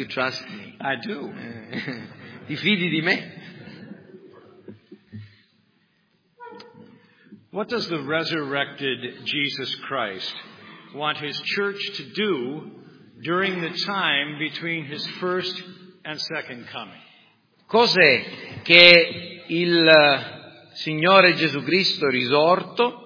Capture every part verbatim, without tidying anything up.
You trust me? I do. Ti fidi di me? What does the resurrected Jesus Christ want his church to do during the time between his first and second coming? Cos'è che il Signore Gesù Cristo risorto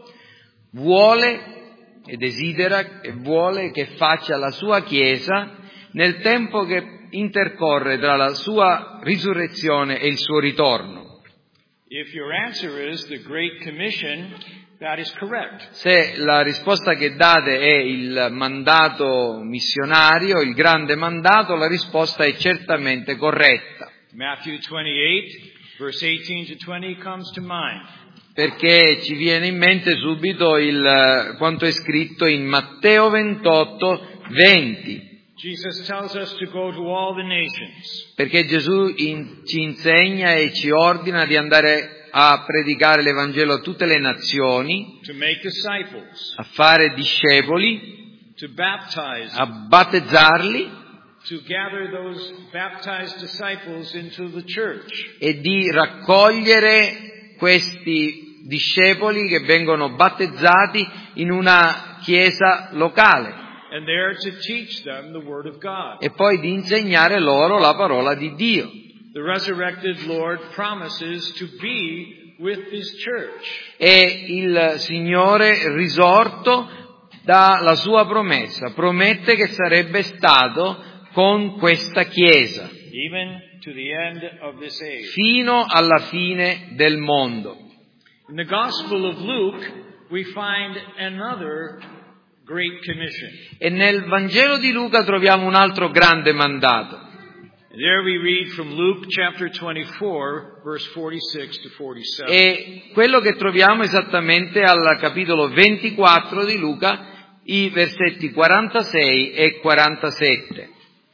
vuole e desidera e vuole che faccia la sua Chiesa nel tempo che intercorre tra la sua risurrezione e il suo ritorno? If your answer is the Great Commission, that is correct. Se la risposta che date è il mandato missionario, il grande mandato, la risposta è certamente corretta. Matthew twenty-eight, verse eighteen to twenty comes to mind. Perché ci viene in mente subito il, quanto è scritto in Matteo ventotto, venti. Jesus tells us to go to all the nations. Perché Gesù in, ci insegna e ci ordina di andare a predicare l'Evangelo a tutte le nazioni, To make disciples, a fare discepoli, to baptize, a battezzarli to gather those baptized disciples into the church. e di raccogliere questi discepoli che vengono battezzati in una chiesa locale. And there to teach them the Word of God. E poi di insegnare loro la parola di Dio. The resurrected Lord promises to be with His church. E il Signore risorto dà la sua promessa, promette che sarebbe stato con questa Chiesa Even to the end of this age. fino alla fine del mondo. In the Gospel of Luke, we find another Great Commission. E nel Vangelo di Luca troviamo un altro grande mandato. There we read from Luke chapter twenty-four, verse forty-six to forty-seven. E quello che troviamo esattamente al capitolo ventiquattro di Luca, i versetti quarantasei e quarantasette.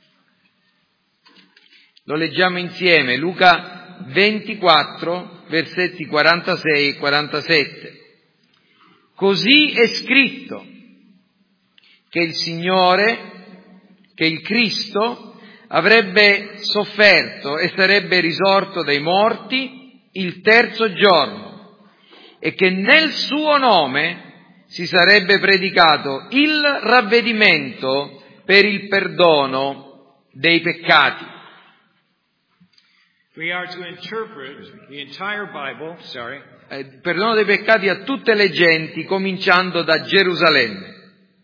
Lo leggiamo insieme, Luca ventiquattro, versetti quarantasei e quarantasette. Così è scritto che il Signore, che il Cristo, avrebbe sofferto e sarebbe risorto dai morti il terzo giorno e che nel suo nome si sarebbe predicato il ravvedimento per il perdono dei peccati. We are to interpret the entire Bible, sorry, Eh, perdono dei peccati a tutte le genti, cominciando da Gerusalemme.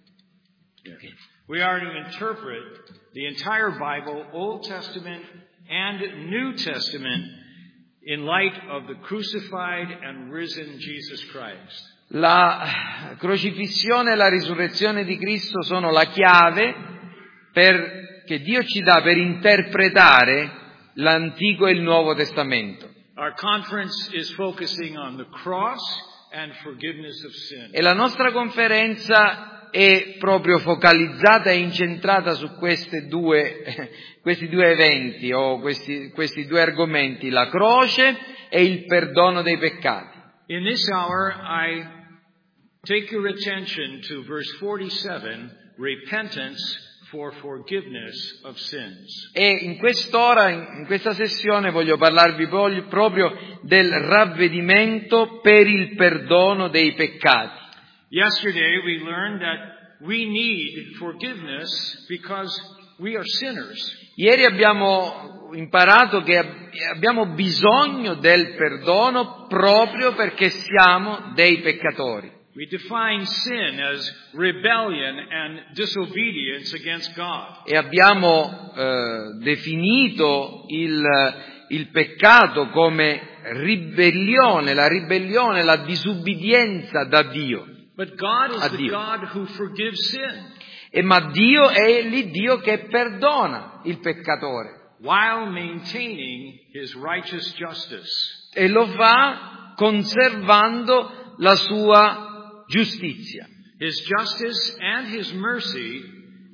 we are to interpret the entire Bible, Old Testament and New Testament, in light of the crucified and risen Jesus Christ. La crocifissione e la risurrezione di Cristo sono la chiave per, che Dio ci dà per interpretare l'Antico e il Nuovo Testamento. Our conference is focusing on the cross and forgiveness of sin. E la nostra conferenza è proprio focalizzata e incentrata su queste due, questi due eventi o questi, questi due argomenti, la croce e il perdono dei peccati. In this hour, I take your attention to verse forty-seven, repentance for forgiveness of sins. E in quest'ora, in questa sessione, voglio parlarvi proprio del ravvedimento per il perdono dei peccati. Yesterday we learned that we need forgiveness because we are sinners. Ieri abbiamo imparato che abbiamo bisogno del perdono proprio perché siamo dei peccatori. We define sin as rebellion and disobedience against God. E abbiamo eh, definito il, il peccato come ribellione, la ribellione, la disubbidienza da Dio. But God is A the Dio. God who forgives sin, E ma Dio è l'Iddio che perdona il peccatore while maintaining His righteous justice. e lo fa conservando la sua giustizia. His justice and His mercy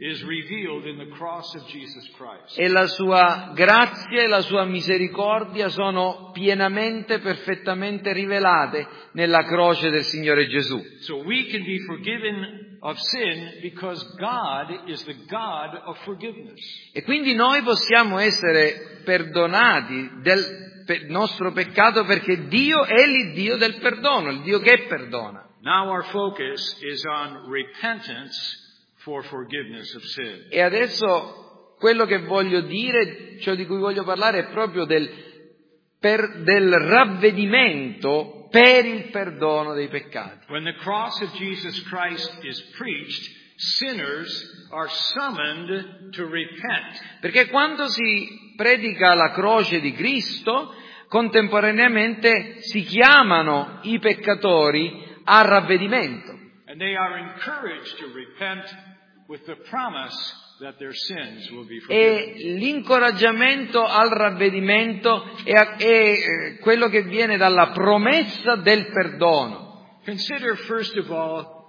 is revealed in the cross of Jesus Christ. E la sua grazia e la sua misericordia sono pienamente, perfettamente rivelate nella croce del Signore Gesù. So we can be forgiven of sin because God is the God of forgiveness. E quindi noi possiamo essere perdonati del pe- nostro peccato perché Dio è l'Iddio del perdono, il Dio che perdona. Now our focus is on repentance for forgiveness of sin. E adesso quello che voglio dire, ciò di cui voglio parlare è proprio del, per, del ravvedimento per il perdono dei peccati. When the cross of Jesus Christ is preached, sinners are summoned to repent. Perché quando si predica la croce di Cristo, contemporaneamente si chiamano i peccatori al ravvedimento. And they are encouraged to repent with the promise that their sins will be forgiven. E l'incoraggiamento al ravvedimento è, è eh, quello che viene dalla promessa del perdono. Consider first of all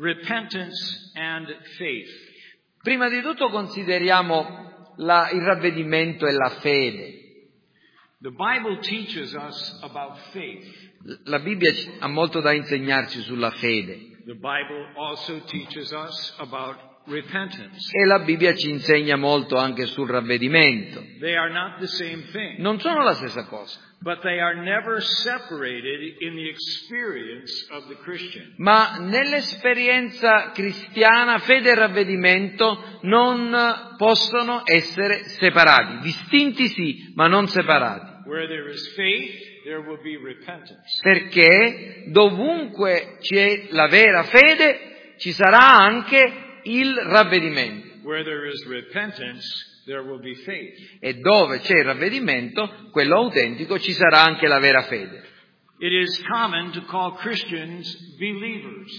repentance and faith. Prima di tutto consideriamo la, il ravvedimento e la fede. The Bible teaches us about faith. La Bibbia ha molto da insegnarci sulla fede. The Bible also teaches us about repentance. E la Bibbia ci insegna molto anche sul ravvedimento. They are not the same thing, Non sono la stessa cosa, but they are never separated in the experience of the Christian. ma nell'esperienza cristiana fede e ravvedimento non possono essere separati, distinti sì, ma non separati. Where there is faith, there will be repentance. Perché dovunque c'è la vera fede ci sarà anche il ravvedimento. Where there is repentance, there will be faith. E dove c'è il ravvedimento, quello autentico, ci sarà anche la vera fede. It is common to call Christians believers.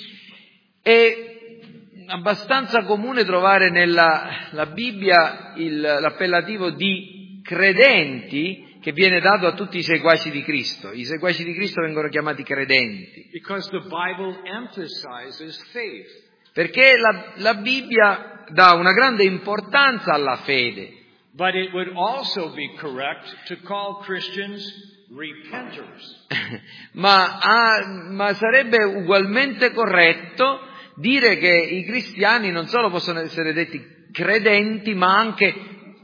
È abbastanza comune trovare nella la Bibbia il, l'appellativo di credenti che viene dato a tutti i seguaci di Cristo. I seguaci di Cristo vengono chiamati credenti. Because the Bible emphasizes faith. Perché la, la Bibbia dà una grande importanza alla fede. But it would also be correct to call Christians repenters. ma, ha, ma sarebbe ugualmente corretto dire che i cristiani non solo possono essere detti credenti, ma anche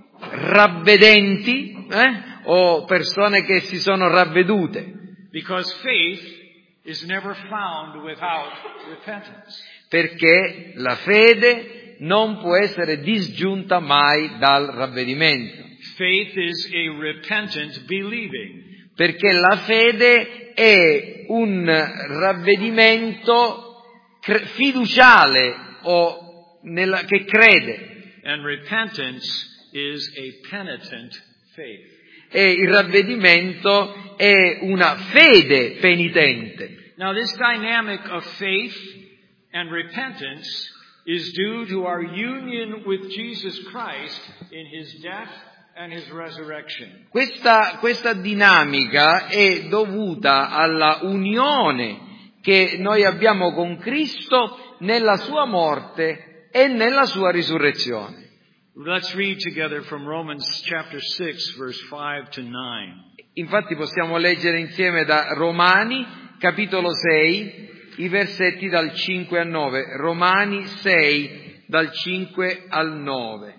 ravvedenti, eh? o persone che si sono ravvedute. Because faith is never found without repentance. Perché la fede non può essere disgiunta mai dal ravvedimento. Faith is a repentant believing. Perché la fede è un ravvedimento cre- fiduciale o nella, che crede. And repentance is a penitent faith. E il ravvedimento è una fede penitente. Now this dynamic of faith and repentance is due to our union with Jesus Christ in His death and His resurrection. Questa, questa dinamica è dovuta alla unione che noi abbiamo con Cristo nella sua morte e nella sua risurrezione. Let's read together from Romans chapter six, verse five to nine. Infatti possiamo leggere insieme da Romani, capitolo sei, i versetti dal cinque al nove. Romani sei, dal cinque al nove.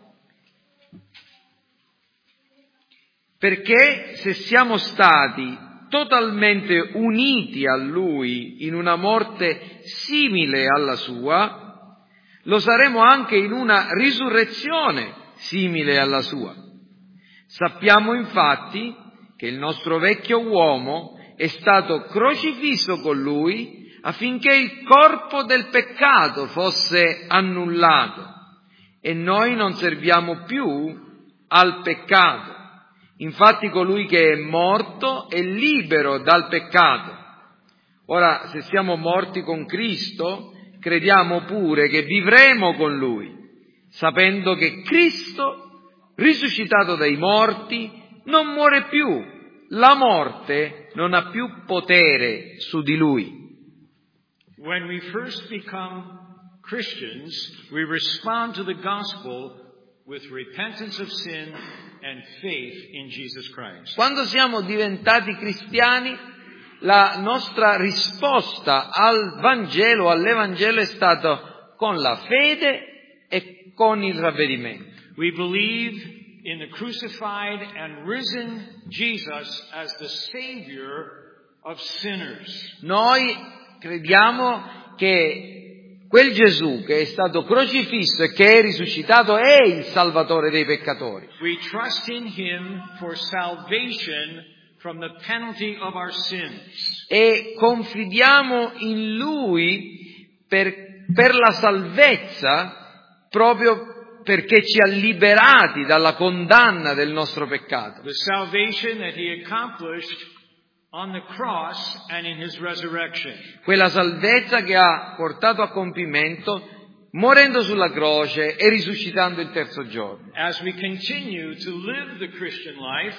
Perché se siamo stati totalmente uniti a Lui in una morte simile alla sua, lo saremo anche in una risurrezione simile alla sua. Sappiamo infatti che il nostro vecchio uomo è stato crocifisso con Lui affinché il corpo del peccato fosse annullato e noi non serviamo più al peccato. Infatti colui che è morto è libero dal peccato. Ora, se siamo morti con Cristo, crediamo pure che vivremo con Lui, sapendo che Cristo, risuscitato dai morti, non muore più. La morte non ha più potere su di Lui. When we first become Christians, we respond to the gospel with repentance of sin and faith in Jesus Christ. Quando siamo diventati cristiani, la nostra risposta al Vangelo, all'Evangelo è stata con la fede e con il ravvedimento. We believe in the crucified and risen Jesus as the Savior of sinners. Noi crediamo che quel Gesù che è stato crocifisso e che è risuscitato è il Salvatore dei peccatori. We trust in Him for salvation from the penalty of our sins. E confidiamo in Lui per, per la salvezza, proprio perché ci ha liberati dalla condanna del nostro peccato. The salvation that He accomplished on the cross and in His resurrection. Quella salvezza che ha portato a compimento morendo sulla croce e risuscitando il terzo giorno. As we continue to live the Christian life,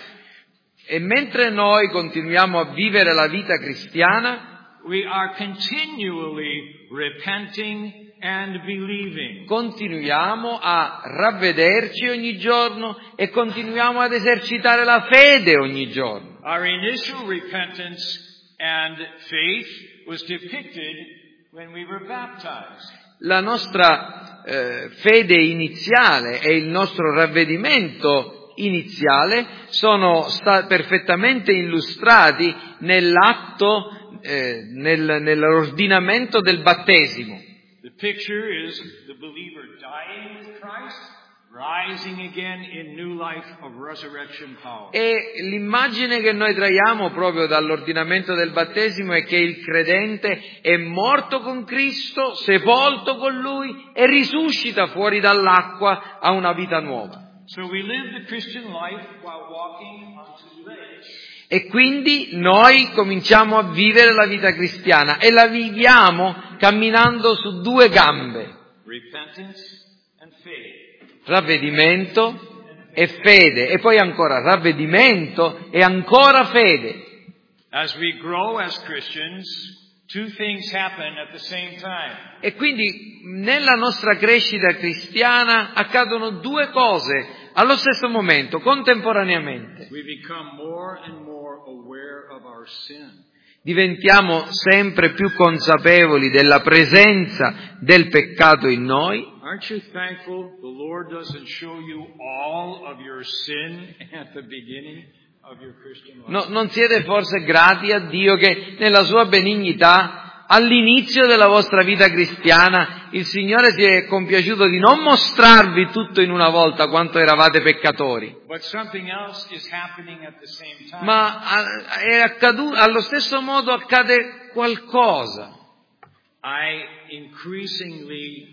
e mentre noi continuiamo a vivere la vita cristiana, we are continually repenting and believing. Continuiamo a ravvederci ogni giorno e continuiamo ad esercitare la fede ogni giorno. Our initial repentance and faith was depicted when we were baptized. La nostra eh, fede iniziale e il nostro ravvedimento iniziale sono sta- perfettamente illustrati nell'atto, eh, nel, nell'ordinamento del battesimo. The picture is the believer dying with Christ, rising again in new life of resurrection power. E l'immagine che noi traiamo proprio dall'ordinamento del battesimo è che il credente è morto con Cristo, sepolto con Lui e risuscita fuori dall'acqua a una vita nuova. So we live the Christian life while walking on two legs. E quindi noi cominciamo a vivere la vita cristiana e la viviamo camminando su due gambe. Repentance and faith. Ravvedimento e fede, e poi ancora ravvedimento e ancora fede. As we grow as Christians, two things happen at the same time. E quindi nella nostra crescita cristiana accadono due cose allo stesso momento, contemporaneamente. We become more and more aware of our sin. Diventiamo sempre più consapevoli della presenza del peccato in noi. Aren't you thankful the Lord doesn't show you all of your sin at the beginning of your Christian life? No, non siete forse grati a Dio che nella sua benignità all'inizio della vostra vita cristiana il Signore si è compiaciuto di non mostrarvi tutto in una volta quanto eravate peccatori, But something else is happening at the same time. ma è accaduto, allo stesso modo accade qualcosa. I increasingly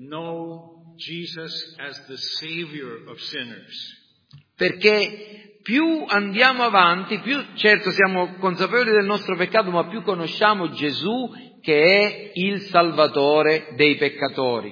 know Jesus as the Savior of sinners. Perché più andiamo avanti, più certo siamo consapevoli del nostro peccato, ma più conosciamo Gesù che è il Salvatore dei peccatori.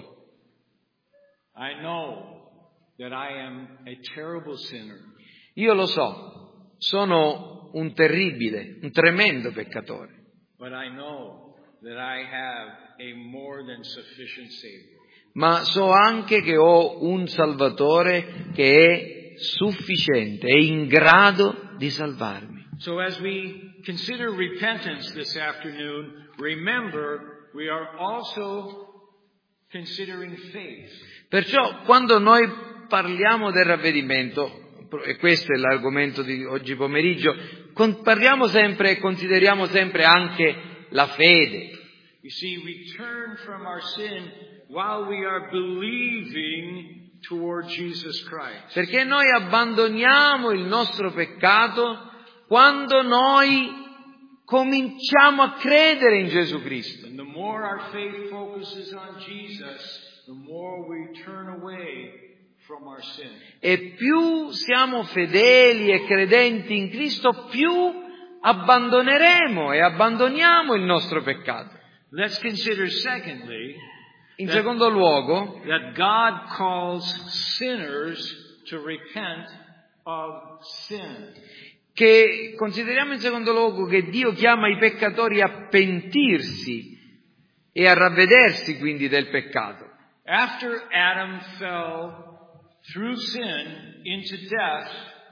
I know that I am a terrible sinner. Io lo so, sono un terribile, un tremendo peccatore, But I know that I have a more than sufficient Savior. ma so anche che ho un Salvatore che è sufficiente, è in grado di salvarmi. So as we consider repentance this afternoon, remember we are also considering faith. Perciò quando noi parliamo del ravvedimento, e questo è l'argomento di oggi pomeriggio, parliamo sempre e consideriamo sempre anche la fede. You see, we turn from our sin while we are believing toward Jesus Christ. Perché noi abbandoniamo il nostro peccato quando noi cominciamo a credere in Gesù Cristo. And the more our faith focuses on Jesus, the more we turn away from our sin. E più siamo fedeli e credenti in Cristo, più abbandoneremo e abbandoniamo il nostro peccato. Let's consider secondly In that, secondo luogo, that God calls sinners to repent of sin. che consideriamo in secondo luogo che Dio chiama i peccatori a pentirsi e a ravvedersi quindi del peccato. After Adam fell through sin into death,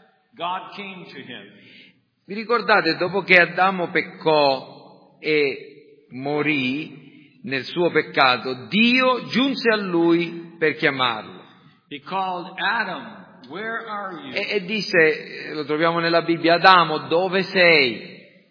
God came to him. Vi ricordate, dopo che Adamo peccò e morì nel suo peccato, Dio giunse a lui per chiamarlo. He called Adam, where are you? E, e disse, lo troviamo nella Bibbia, Adamo, dove sei?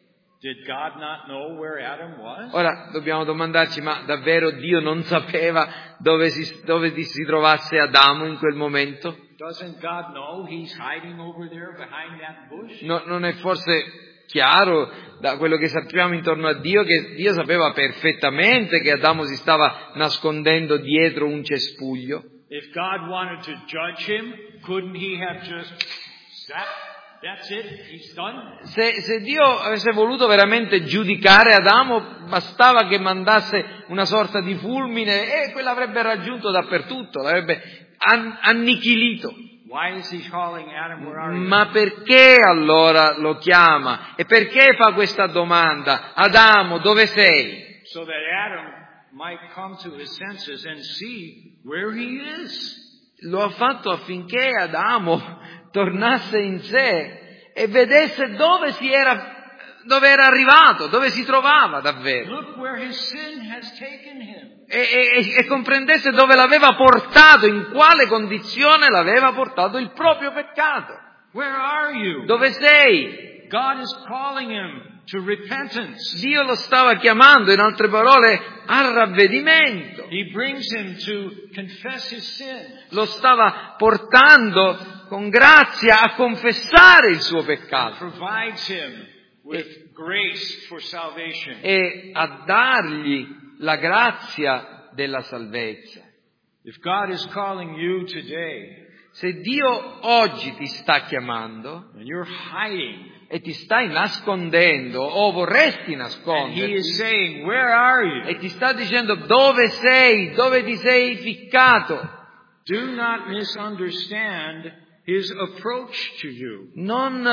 Did God not know where Adam was? Ora dobbiamo domandarci, ma davvero Dio non sapeva dove si, dove si trovasse Adamo in quel momento? Doesn't God know he's hiding over there behind that bush? No, non è forse chiaro da quello che sappiamo intorno a Dio che Dio sapeva perfettamente che Adamo si stava nascondendo dietro un cespuglio? If God wanted to judge him, couldn't he have just sat? That's it, he's done. Se, se Dio avesse voluto veramente giudicare Adamo, bastava che mandasse una sorta di fulmine e quell'avrebbe raggiunto dappertutto, l'avrebbe an- annichilito. Why is he calling Adam, where are you? Ma perché allora lo chiama? E perché fa questa domanda? Adamo, dove sei? So that Adam might come to his senses and see where he is. Lo ha fatto affinché Adamo tornasse in sé e vedesse dove si era, dove era arrivato, dove si trovava davvero. Look where his sin has taken him. E, e, e comprendesse dove l'aveva portato, in quale condizione l'aveva portato il proprio peccato. Where are you? Dove sei? God is calling him to repentance. Dio lo stava chiamando, in altre parole, al ravvedimento. He brings him to confess his sin. Lo stava portando con grazia a confessare il suo peccato Provides him with grace for salvation. e a dargli la grazia della salvezza. If God is calling you today, Se Dio oggi ti sta chiamando and you're hiding, e ti stai nascondendo o vorresti and He nasconderti is saying, where are you? e ti sta dicendo dove sei, dove ti sei ficcato, Do not misunderstand His approach to you. non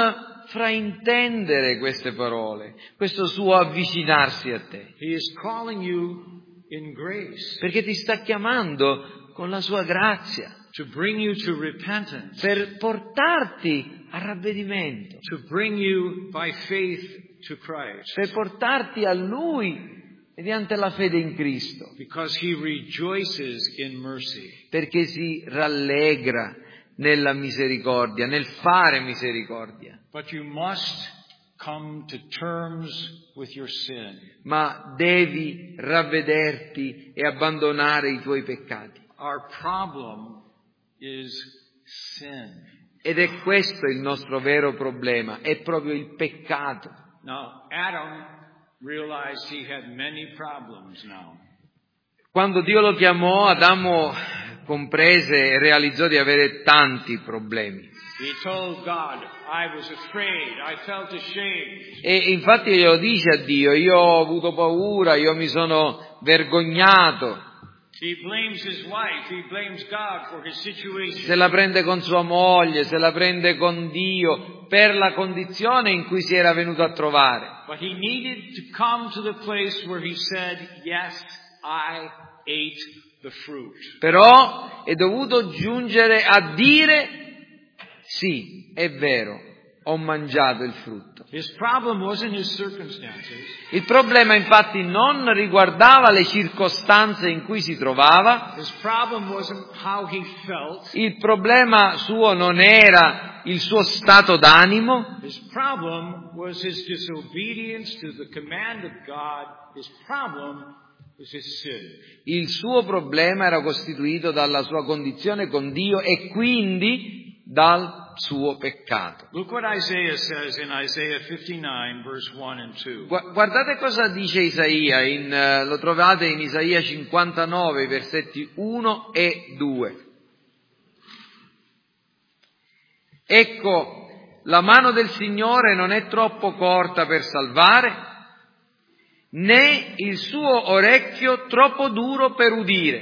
fraintendere queste parole, questo suo avvicinarsi a te, He is calling you in grace perché ti sta chiamando con la sua grazia to bring you to repentance, per portarti a ravvedimento, to bring you by faith to Christ, per portarti a Lui mediante la fede in Cristo, because He rejoices in mercy. perché si rallegra nella misericordia, nel fare misericordia. But you must come to terms with your sin. Ma devi ravvederti e abbandonare i tuoi peccati. Our problem is sin. Ed è questo il nostro vero problema, è proprio il peccato. Now, Adam realized he had many problems now. Quando Dio lo chiamò, Adamo comprese e realizzò di avere tanti problemi. He told God, I was afraid, I felt ashamed. E infatti glielo dice a Dio, io ho avuto paura, io mi sono vergognato. He blames his wife, he blames God for his situation. Se la prende con sua moglie, se la prende con Dio, per la condizione in cui si era venuto a trovare. But he needed to come to the place where he said, yes, I ate the fruit. Però è dovuto giungere a dire, sì, è vero, ho mangiato il frutto. His problem wasn't his circumstances. Il problema infatti non riguardava le circostanze in cui si trovava, His problem wasn't how he felt. il problema suo non era il suo stato d'animo, His problem was his disobedience to the command of God. His problem was his sin. il suo problema era costituito dalla sua condizione con Dio e quindi dal suo peccato. Look what Isaiah says in Isaiah fifty-nine, verse one and two. Guardate cosa dice Isaia, in, uh, lo trovate in Isaia cinquantanove, versetti uno e due. Ecco, la mano del Signore non è troppo corta per salvare, né il suo orecchio troppo duro per udire,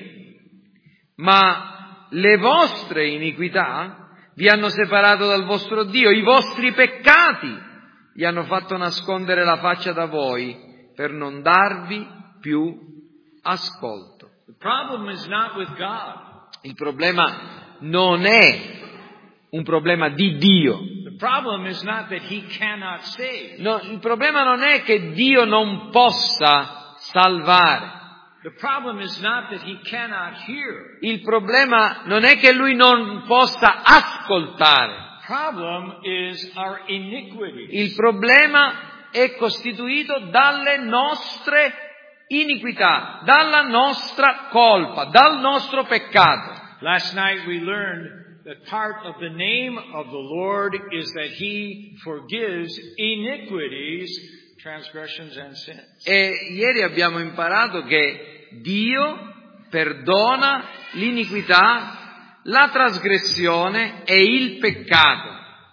ma le vostre iniquità vi hanno separato dal vostro Dio, i vostri peccati vi hanno fatto nascondere la faccia da voi per non darvi più ascolto. The problem is not with God. Il problema non è un problema di Dio. The problem is not that he cannot save. No, il problema non è che Dio non possa salvare. The problem is not that he cannot hear. Il problema non è che lui non possa ascoltare. The problem is our iniquity. Il problema è costituito dalle nostre iniquità, dalla nostra colpa, dal nostro peccato. Last night we learned that part of the name of the Lord is that he forgives iniquities, transgressions and sins. E ieri abbiamo imparato che Dio perdona l'iniquità, la trasgressione e il peccato.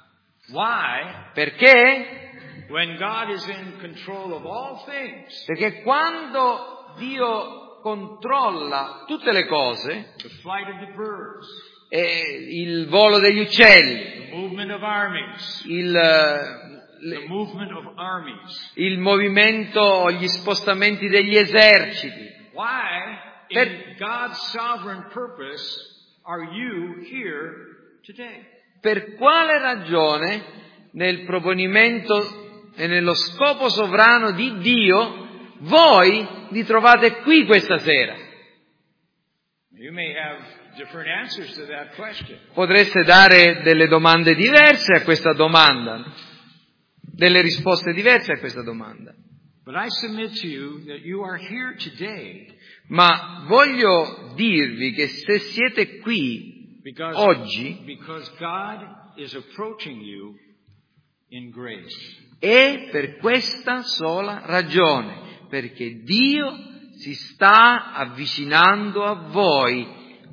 Why? Perché? When God is in control of all things, Perché quando Dio controlla tutte le cose, the flight of the birds, eh, il volo degli uccelli, the movement of armies, il, the le, movement of armies. il movimento, gli spostamenti degli eserciti. Why, in Per- God's sovereign purpose, are you here today? Per quale ragione nel proponimento e nello scopo sovrano di Dio voi vi trovate qui questa sera? You may have different answers to that question. Potreste dare delle domande diverse a questa domanda, delle risposte diverse a questa domanda. But I submit to you that you are here today Ma voglio dirvi che se siete qui because, oggi because God is approaching you in grace. è per questa sola ragione, perché Dio si sta avvicinando a voi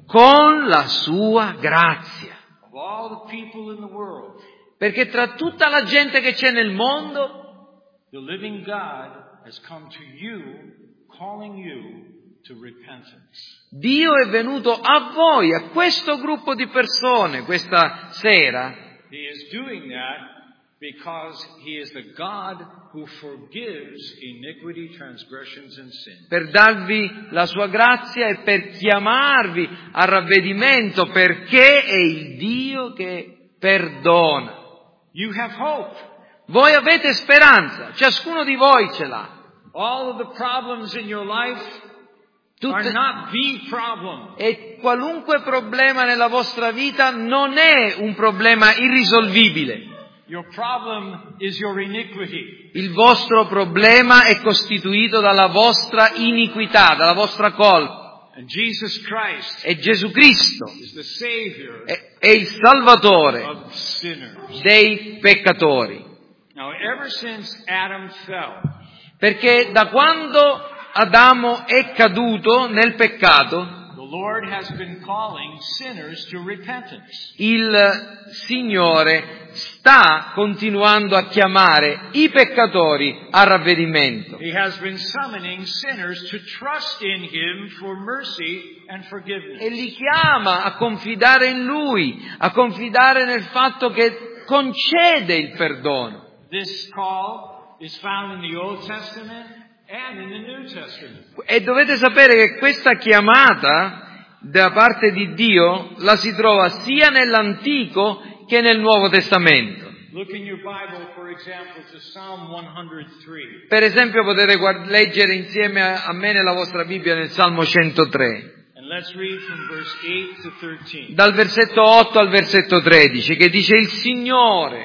con la sua grazia. Of all the people in the world, Perché tra tutta la gente che c'è nel mondo, the living God has come to you, calling you to repentance. Dio è venuto a voi, a questo gruppo di persone, questa sera, He is doing that because He is the God who forgives iniquity, transgressions, and sin. per darvi la sua grazia e per chiamarvi al ravvedimento, perché è il Dio che perdona. You have hope. Voi avete speranza, ciascuno di voi ce l'ha. All of the problems in your life are Tutte, not the problem. e qualunque problema nella vostra vita non è un problema irrisolvibile. Your problem is your iniquity. Il vostro problema è costituito dalla vostra iniquità, dalla vostra colpa. And Jesus Christ E Gesù Cristo is the Savior è, è il Salvatore of sinners. dei peccatori. Now, ever since Adam fell, Perché da quando Adamo è caduto nel peccato, the Lord has been calling sinners to repentance. il Signore sta continuando a chiamare i peccatori al ravvedimento. He has been summoning sinners to trust in Him for mercy and forgiveness. E li chiama a confidare in Lui, a confidare nel fatto che concede il perdono. This call is found in the Old Testament and in the New Testament. E dovete sapere che questa chiamata da parte di Dio la si trova sia nell'Antico che nel Nuovo Testamento. Look in your Bible, for example, to Psalm one hundred three. Per esempio potete guard- leggere insieme a, a me nella vostra Bibbia nel Salmo centotré, And let's read from verse eight to thirteen. dal versetto otto al versetto tredici, che dice: il Signore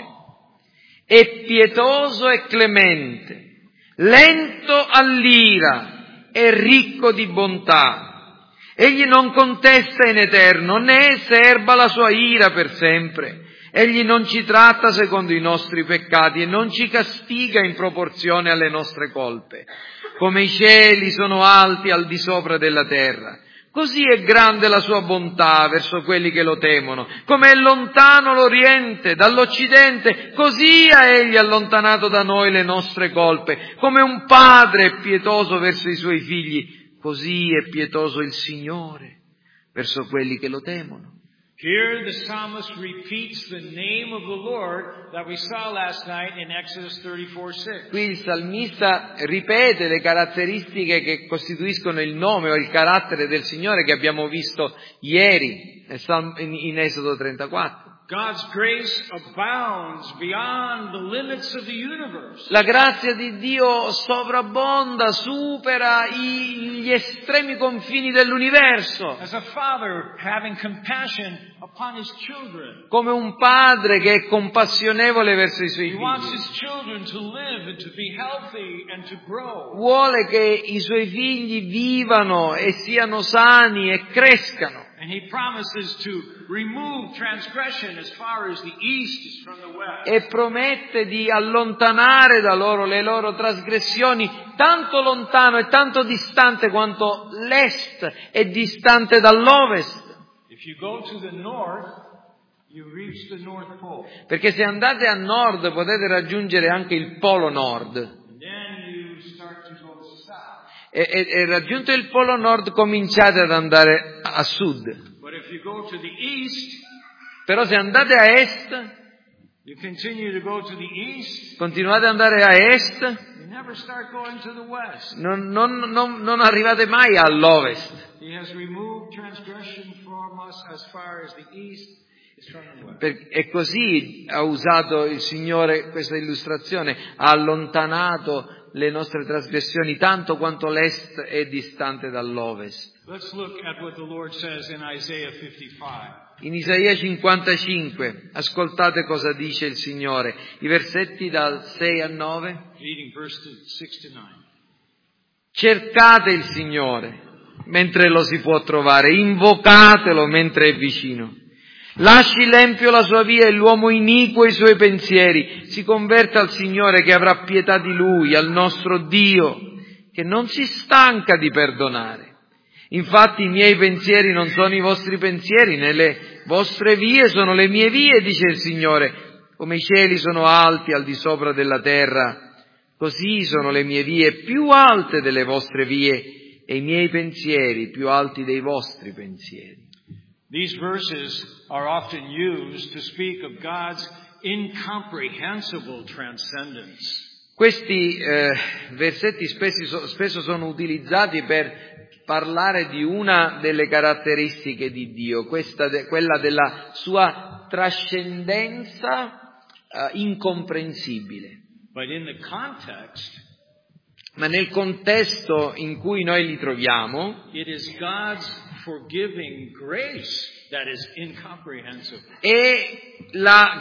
è pietoso e clemente, lento all'ira e ricco di bontà. Egli non contesta in eterno, né serba la sua ira per sempre. Egli non ci tratta secondo i nostri peccati e non ci castiga in proporzione alle nostre colpe. Come i cieli sono alti al di sopra della terra, così è grande la sua bontà verso quelli che lo temono. Come è lontano l'Oriente dall'Occidente, così ha Egli allontanato da noi le nostre colpe. Come un padre è pietoso verso i suoi figli, così è pietoso il Signore verso quelli che lo temono. Here the psalmist repeats the name of the Lord that we saw last night in Exodus thirty-four six. Qui il salmista ripete le caratteristiche che costituiscono il nome o il carattere del Signore che abbiamo visto ieri in Esodo trentaquattro. God's grace abounds beyond the limits of the universe. La grazia di Dio sovrabbonda, supera i, gli estremi confini dell'universo. As a father having compassion upon his children. Come un padre che è compassionevole verso i suoi He wants figli. his children to live and to be healthy and to grow. Vuole che i suoi figli vivano e siano sani e crescano. And he promises to remove transgression as far as the east is from the west. E promette di allontanare da loro le loro trasgressioni tanto lontano e tanto distante quanto l'est è distante dall'ovest. If you go to the north, you reach the North Pole. Perché se andate a nord potete raggiungere anche il polo nord. And then you start to go south. E, e, e raggiunto il polo nord cominciate ad andare a sud. But if you go to the east, Però se andate a est, you continue to go to the east, continuate ad andare a est, you never start going to the west. non, non, non, non arrivate mai all'ovest. He has removed transgression from us as far as the east is from the west. Per, e così ha usato il Signore questa illustrazione, ha allontanato le nostre trasgressioni tanto quanto l'est è distante dall'ovest. Let's look at what the Lord says in Isaiah fifty-five. In Isaia cinquantacinque, ascoltate cosa dice il Signore, i versetti dal sei a nove. Reading verses six to nine. Cercate il Signore mentre lo si può trovare, invocatelo mentre è vicino. Lasci l'empio la sua via e l'uomo iniquo i suoi pensieri. Si converta al Signore che avrà pietà di lui, al nostro Dio, che non si stanca di perdonare. Infatti i miei pensieri non sono i vostri pensieri, né le vostre vie sono le mie vie, dice il Signore. Come i cieli sono alti al di sopra della terra, così sono le mie vie più alte delle vostre vie e i miei pensieri più alti dei vostri pensieri. These verses are often used to speak of God's incomprehensible transcendence. Questi eh, versetti spesso, spesso sono utilizzati per parlare di una delle caratteristiche di Dio, questa de, quella della sua trascendenza eh, incomprensibile. But in the context, Ma nel contesto in cui noi li troviamo, it is God's forgiving grace that is incomprehensible. è la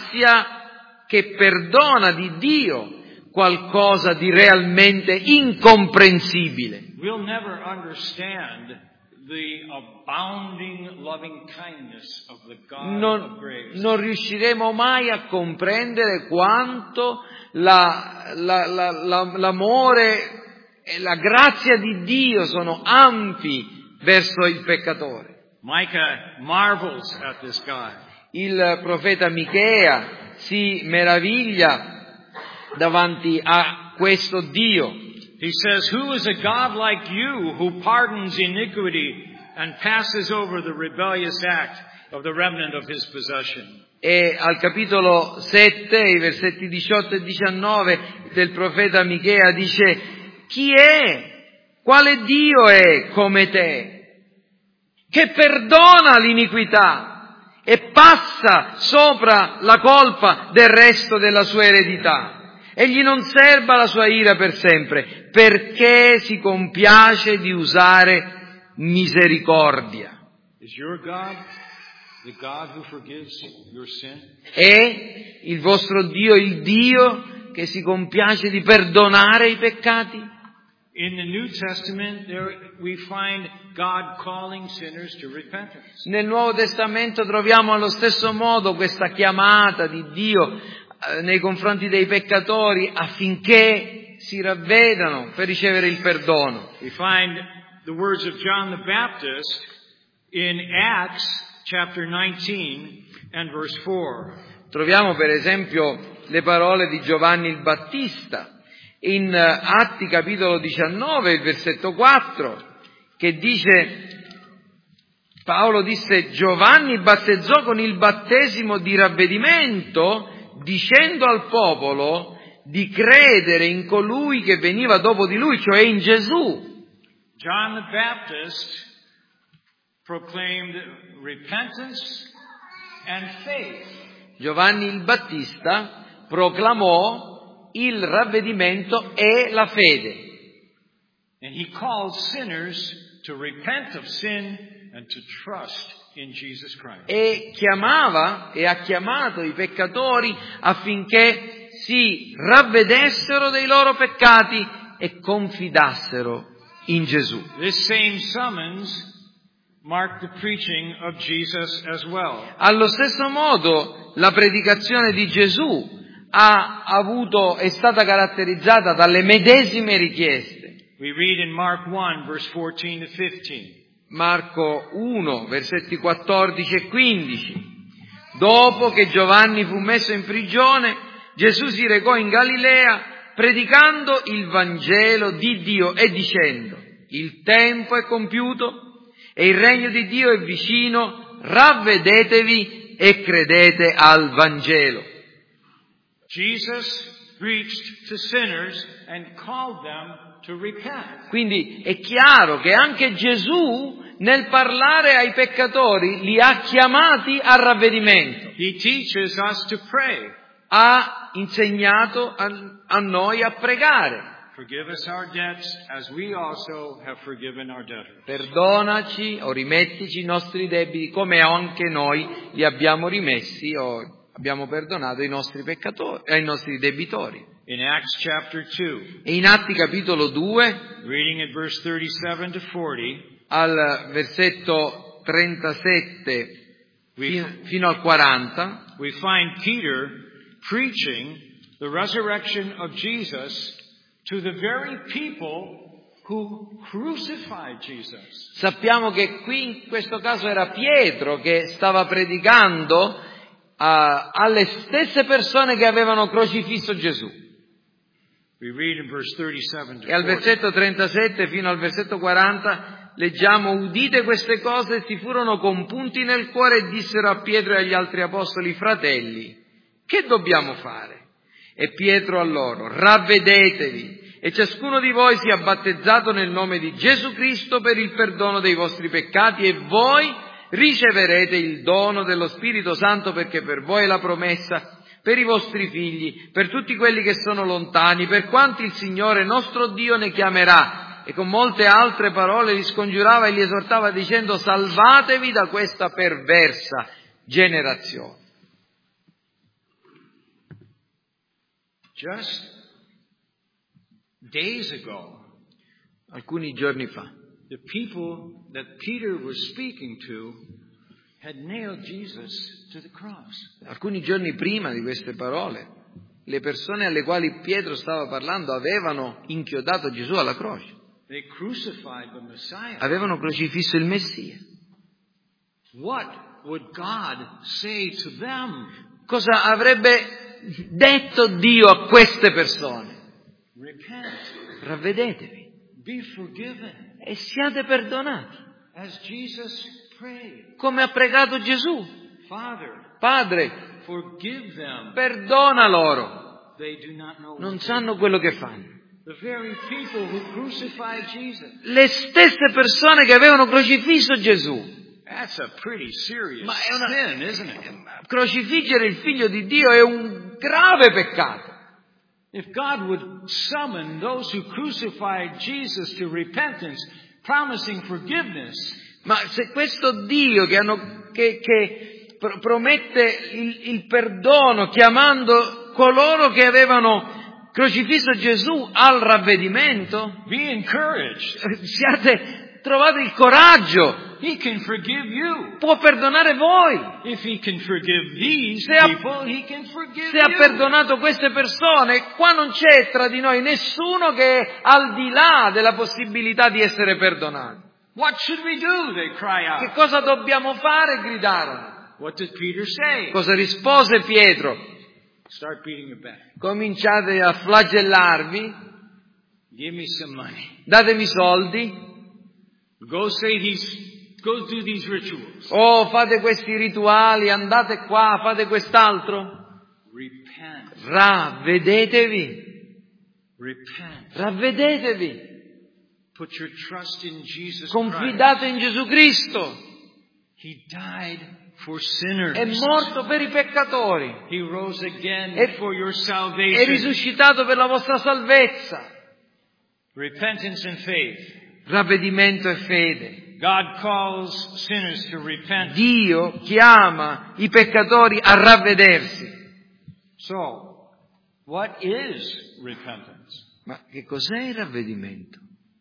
grazia che perdona di Dio qualcosa di realmente incomprensibile. We'll never understand the abounding loving kindness of the God Non, of grace. non riusciremo mai a comprendere quanto la, la, la, la, l'amore e la grazia di Dio sono ampi verso il peccatore. Micah marvels at this God. Il profeta Michea si meraviglia davanti a questo Dio. He says, "Who is a God like you who pardons iniquity and passes over the rebellious act of the remnant of his possession?" E al capitolo sette, i versetti diciotto e diciannove del profeta Michea dice: chi è? Quale Dio è come te? Che perdona l'iniquità e passa sopra la colpa del resto della sua eredità. Egli non serba la sua ira per sempre, perché si compiace di usare misericordia. Is your God the God who forgives your sin? È il vostro Dio il Dio che si compiace di perdonare i peccati? In the New Testament, there we find God calling sinners to repentance. Nel Nuovo Testamento troviamo allo stesso modo questa chiamata di Dio eh, nei confronti dei peccatori affinché si ravvedano per ricevere il perdono. We find the words of John the Baptist in Acts chapter nineteen and verse four. Troviamo per esempio le parole di Giovanni il Battista in Atti capitolo diciannove, il versetto quattro, che dice: Paolo disse: Giovanni battezzò con il battesimo di ravvedimento, dicendo al popolo di credere in colui che veniva dopo di lui, cioè in Gesù. John the Baptist proclaimed repentance and faith. Giovanni il Battista proclamò il ravvedimento e la fede. And he called sinners to repent of sin and to trust in Jesus Christ. E chiamava e ha chiamato i peccatori affinché si ravvedessero dei loro peccati e confidassero in Gesù. This same summons marked the preaching of Jesus as well. Allo stesso modo, la predicazione di Gesù ha avuto, è stata caratterizzata dalle medesime richieste. We read in Mark one, verse fourteen to fifteen. Marco uno, versetti quattordici e quindici. Dopo che Giovanni fu messo in prigione, Gesù si recò in Galilea predicando il Vangelo di Dio e dicendo: il tempo è compiuto e il regno di Dio è vicino, ravvedetevi e credete al Vangelo. Jesus preached to sinners and called them to repent. Quindi è chiaro che anche Gesù nel parlare ai peccatori li ha chiamati al ravvedimento. He teaches us to pray. Ha insegnato a, a noi a pregare. Forgive us our debts as we also have forgiven our debtors. Perdonaci o rimettici i nostri debiti come anche noi li abbiamo rimessi o abbiamo perdonato i nostri peccatori, ai nostri debitori. In Acts chapter two, E in Atti capitolo due, reading at verse thirty-seven to forty, al versetto trentasette we, fino, fino al quaranta, we find Peter preaching the resurrection of Jesus to the very people who crucified Jesus. sappiamo che qui in questo caso era Pietro che stava predicando a, alle stesse persone che avevano crocifisso Gesù. We read in verse thirty-seven to E al forty. versetto trentasette fino al versetto quaranta leggiamo: udite queste cose, si furono compunti nel cuore e dissero a Pietro e agli altri apostoli: fratelli, che dobbiamo fare? E Pietro a loro: ravvedetevi e ciascuno di voi sia battezzato nel nome di Gesù Cristo per il perdono dei vostri peccati e voi riceverete il dono dello Spirito Santo, perché per voi è la promessa, per i vostri figli, per tutti quelli che sono lontani, per quanti il Signore nostro Dio ne chiamerà. E con molte altre parole li scongiurava e li esortava dicendo: salvatevi da questa perversa generazione. Just days ago, Alcuni giorni fa, the people that Peter was speaking to had nailed Jesus to the cross. alcuni giorni prima di queste parole, le persone alle quali Pietro stava parlando avevano inchiodato Gesù alla croce, They crucified the Messiah. avevano crocifisso il Messia. What would God say to them? Cosa avrebbe detto Dio a queste persone? Repent, Ravvedetevi be forgiven, e siate perdonati, as Jesus prayed. come ha pregato Gesù. Father, Padre, forgive them. perdona loro, They do not know non what they sanno quello che fanno. The very people who crucified Jesus. Le stesse persone che avevano crocifisso Gesù. That's a pretty serious Ma è una- sin, isn't it? Crocifiggere il Figlio di Dio è un grave peccato. If God would summon those who crucified Jesus to repentance, promising forgiveness, Ma se questo Dio che, hanno, che, che pr- promette il, il perdono chiamando coloro che avevano crocifisso Gesù al ravvedimento, be encouraged. siate, trovate il coraggio, He can forgive you. può perdonare voi. If He can forgive these Se ha- people, He can forgive Se ha you. perdonato queste persone, qua non c'è tra di noi nessuno che è al di là della possibilità di essere perdonati. What should we do? They cry Che out. cosa dobbiamo fare? Gridarono. What did Peter say? Cosa rispose Pietro? Start beating it back. Cominciate a flagellarvi, Give me some money. datemi soldi, Go say he's go do these rituals. Oh, fate questi rituali, andate qua, fate quest'altro. Repent. Ravvedetevi. Repent. Ravvedetevi. Put your trust in Jesus Confidate Christ. in Gesù Cristo. He died for sinners. È morto per i peccatori. He rose again È- for your È salvation. risuscitato per la vostra salvezza. Repentance and faith. Ravvedimento e fede. God calls sinners to repent. Dio chiama i peccatori a ravvedersi. So, what is repentance? Ma che cos'è il ravvedimento?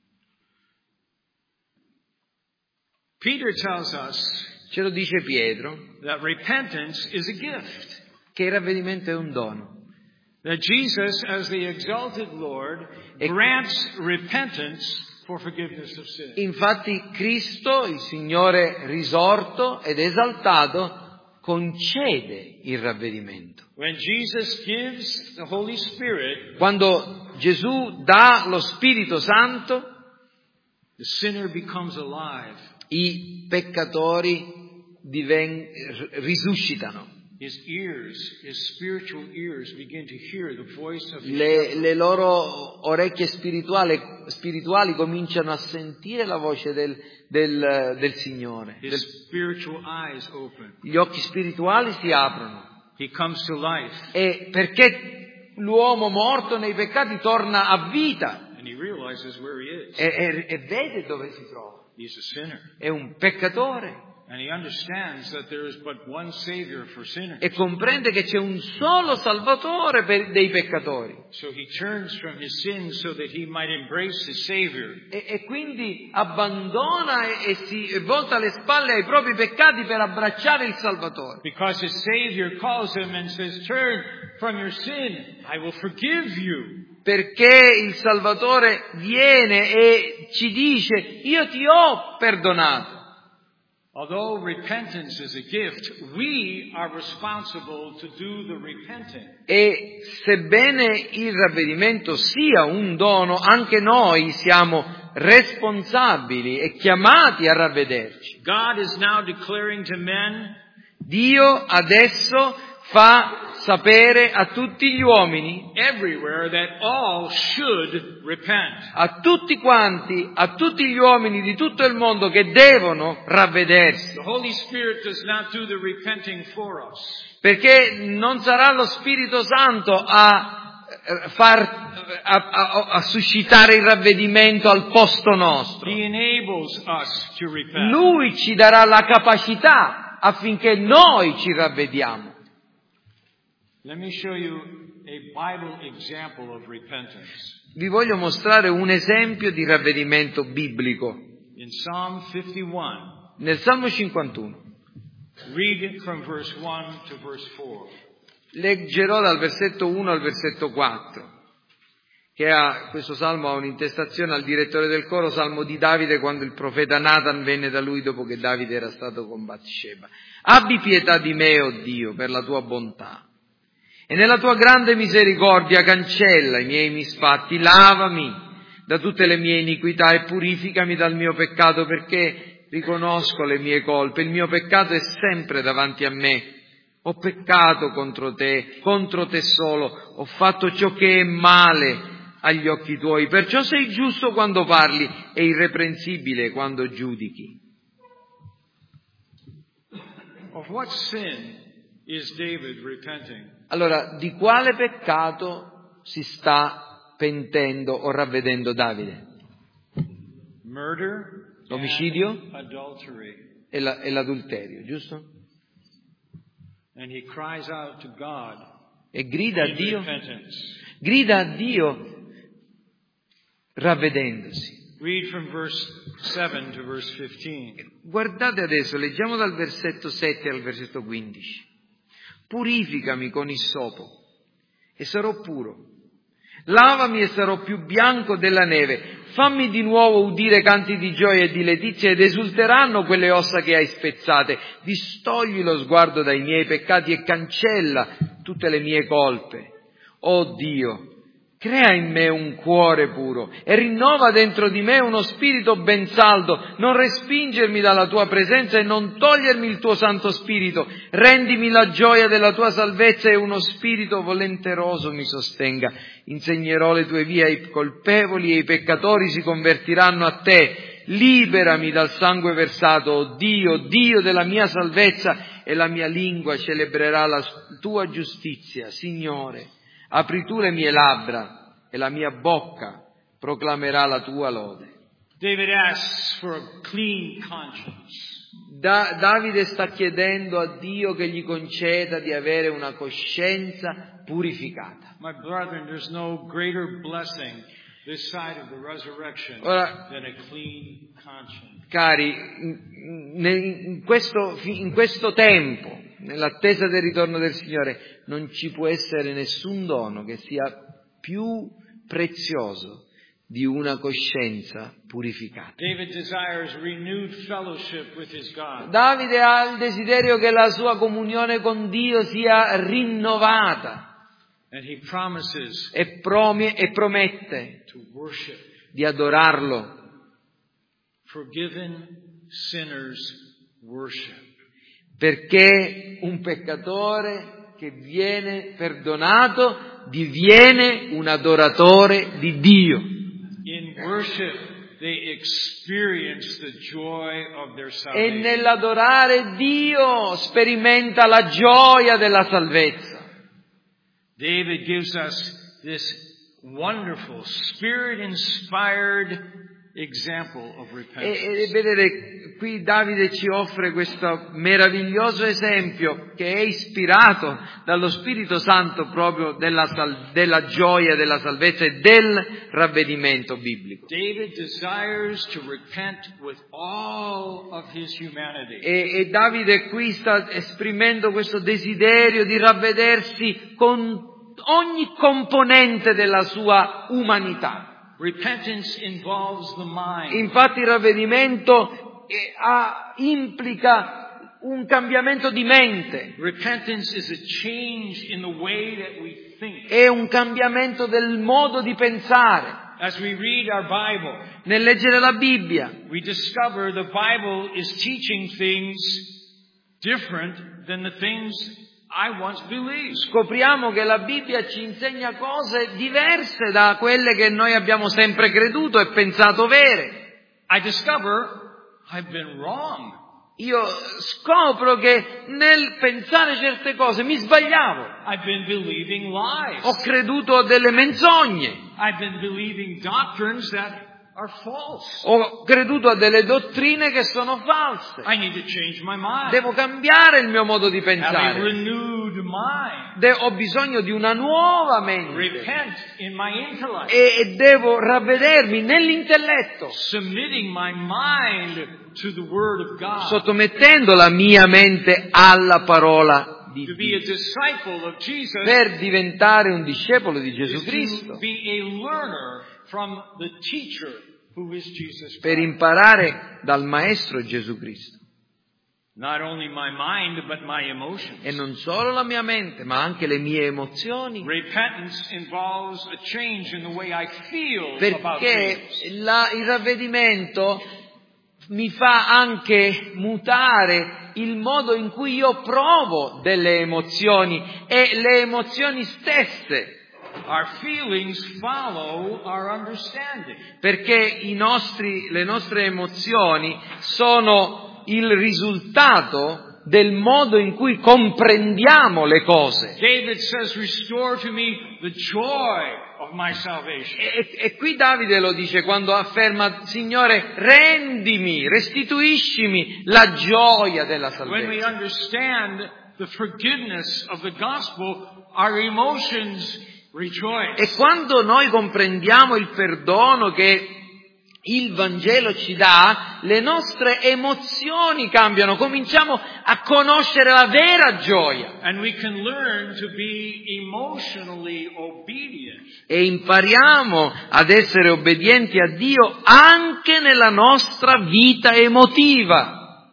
Peter tells us Ce lo dice Pietro, that repentance is a gift. che il ravvedimento è un dono. That Jesus, as the exalted Lord, E- grants repentance for forgiveness of sin. Infatti Cristo, il Signore risorto ed esaltato, concede il ravvedimento. When Jesus gives the Holy Spirit, Quando Gesù dà lo Spirito Santo, the sinner becomes alive. i peccatori diven- risuscitano. His ears, his spiritual ears begin to hear the voice of his Le, le loro orecchie spirituali, spirituali cominciano a sentire la voce del, del, del Signore. His Del- spiritual eyes open. gli occhi spirituali si aprono. He comes to life E perché l'uomo morto nei peccati torna a vita and he realizes where he is. e, e- e vede dove si trova. He's a sinner. È un peccatore And he understands that there is but one Savior for sinners. e comprende che c'è un solo Salvatore per dei peccatori. So he turns from his sins so that he might embrace his Savior. E, e quindi abbandona e, e si e volta le spalle ai propri peccati per abbracciare il Salvatore. Because his Savior calls him and says, turn from your sin, I will forgive you. Perché il Salvatore viene e ci dice: io ti ho perdonato. Although repentance is a gift, we are responsible to do the repenting. E sebbene il ravvedimento sia un dono, anche noi siamo responsabili e chiamati a ravvederci. God is now declaring to men Dio adesso fa sapere a tutti gli uomini, everywhere that all should repent. a tutti quanti, a tutti gli uomini di tutto il mondo che devono ravvedersi, The Holy Spirit does not do the repenting for us. perché non sarà lo Spirito Santo a eh, far a, a, a suscitare il ravvedimento al posto nostro. He enables us to repent. Lui ci darà la capacità affinché noi ci ravvediamo. Let me show you a Bible example of repentance. Vi voglio mostrare un esempio di ravvedimento biblico. In Psalm fifty-one, Nel Salmo cinquantuno, read from verse one to verse four. leggerò dal versetto uno al versetto quattro, che ha, questo salmo ha un'intestazione al direttore del coro, salmo di Davide, quando il profeta Nathan venne da lui dopo che Davide era stato con Batsheba. Abbi pietà di me, o Dio, per la tua bontà, e nella tua grande misericordia cancella i miei misfatti, lavami da tutte le mie iniquità e purificami dal mio peccato, perché riconosco le mie colpe, il mio peccato è sempre davanti a me. Ho peccato contro te, contro te solo, ho fatto ciò che è male agli occhi tuoi, perciò sei giusto quando parli e irreprensibile quando giudichi. Of what sin is David repenting? Allora, di quale peccato si sta pentendo o ravvedendo Davide? Murder, L'omicidio and adultery. e, la, e l'adulterio, giusto? And he cries out to God E grida a in Dio, repentance. grida a Dio ravvedendosi. Read from verse seven to verse fifteen. Guardate adesso, leggiamo dal versetto sette al versetto quindici. Purificami con issopo e sarò puro. Lavami e sarò più bianco della neve. Fammi di nuovo udire canti di gioia e di letizia ed esulteranno quelle ossa che hai spezzate. Distogli lo sguardo dai miei peccati e cancella tutte le mie colpe. Oh Dio, Crea in me un cuore puro e rinnova dentro di me uno spirito ben saldo. Non respingermi dalla tua presenza e non togliermi il tuo Santo Spirito. Rendimi la gioia della tua salvezza e uno spirito volenteroso mi sostenga. Insegnerò le tue vie ai colpevoli e i peccatori si convertiranno a te. Liberami dal sangue versato, oh Dio, Dio della mia salvezza, e la mia lingua celebrerà la tua giustizia. Signore, apri tu le mie labbra e la mia bocca proclamerà la tua lode. David asks for a clean conscience. Da, Davide sta chiedendo a Dio che gli conceda di avere una coscienza purificata. My brethren, there's no greater blessing this side of the resurrection Ora, than a clean conscience. Cari, in, in, questo, in questo tempo, nell'attesa del ritorno del Signore, non ci può essere nessun dono che sia più prezioso di una coscienza purificata. David desires renewed fellowship with his God. Davide ha il desiderio che la sua comunione con Dio sia rinnovata. And he promises e, promi- e promette to worship di adorarlo. Forgiven sinners worship. Perché un peccatore che viene perdonato diviene un adoratore di Dio. In worship they experience the joy of their E salvation. nell'adorare Dio sperimenta la gioia della salvezza. David gives us this wonderful, spirit-inspired example of repentance. E, e vedete, qui Davide ci offre questo meraviglioso esempio che è ispirato dallo Spirito Santo proprio della, sal- della gioia della salvezza e del ravvedimento biblico. David desires to repent with all of his humanity. E, e Davide qui sta esprimendo questo desiderio di ravvedersi con ogni componente della sua umanità. Repentance involves the mind. Infatti il ravvedimento eh, ha, implica un cambiamento di mente. Repentance is a change in the way that we think. È un cambiamento del modo di pensare. As we read our Bible, Nel leggere la Bibbia, we discover the Bible is teaching things different than the things I once believed. scopriamo che la Bibbia ci insegna cose diverse da quelle che noi abbiamo sempre creduto e pensato vere. I discover I've been wrong. Io scopro che nel pensare certe cose mi sbagliavo. I've been believing lies. Ho creduto a delle menzogne. I've been believing doctrines that are false. Ho creduto a delle dottrine che sono false. I need to change my mind. Devo cambiare il mio modo di Have a pensare. renewed mind. De- ho bisogno di una nuova mente. Repent in my intellect. E, e devo ravvedermi nell'intelletto, Submitting my mind to the Word of God. sottomettendo la mia mente alla parola di To be Dio. a disciple of Jesus Per diventare un discepolo di Gesù is to Cristo, be a learner from the teacher who is Jesus per Christ. imparare dal Maestro Gesù Cristo. Not only my mind, but my emotions. E non solo la mia mente, ma anche le mie emozioni. Repentance involves a change in the way I feel about Perché things. la, il ravvedimento mi fa anche mutare il modo in cui io provo delle emozioni e le emozioni stesse. Our feelings follow our understanding. Perché i nostri, le nostre emozioni sono il risultato del modo in cui comprendiamo le cose. David says, restore to me the joy of my salvation. E, e qui Davide lo dice quando afferma: Signore, rendimi, restituiscimi la gioia della When we salvezza. understand the forgiveness of the gospel, our emotions rejoice. E quando noi comprendiamo il perdono che il Vangelo ci dà, le nostre emozioni cambiano, cominciamo a conoscere la vera gioia And we can learn to be emotionally obedient. e impariamo ad essere obbedienti a Dio anche nella nostra vita emotiva.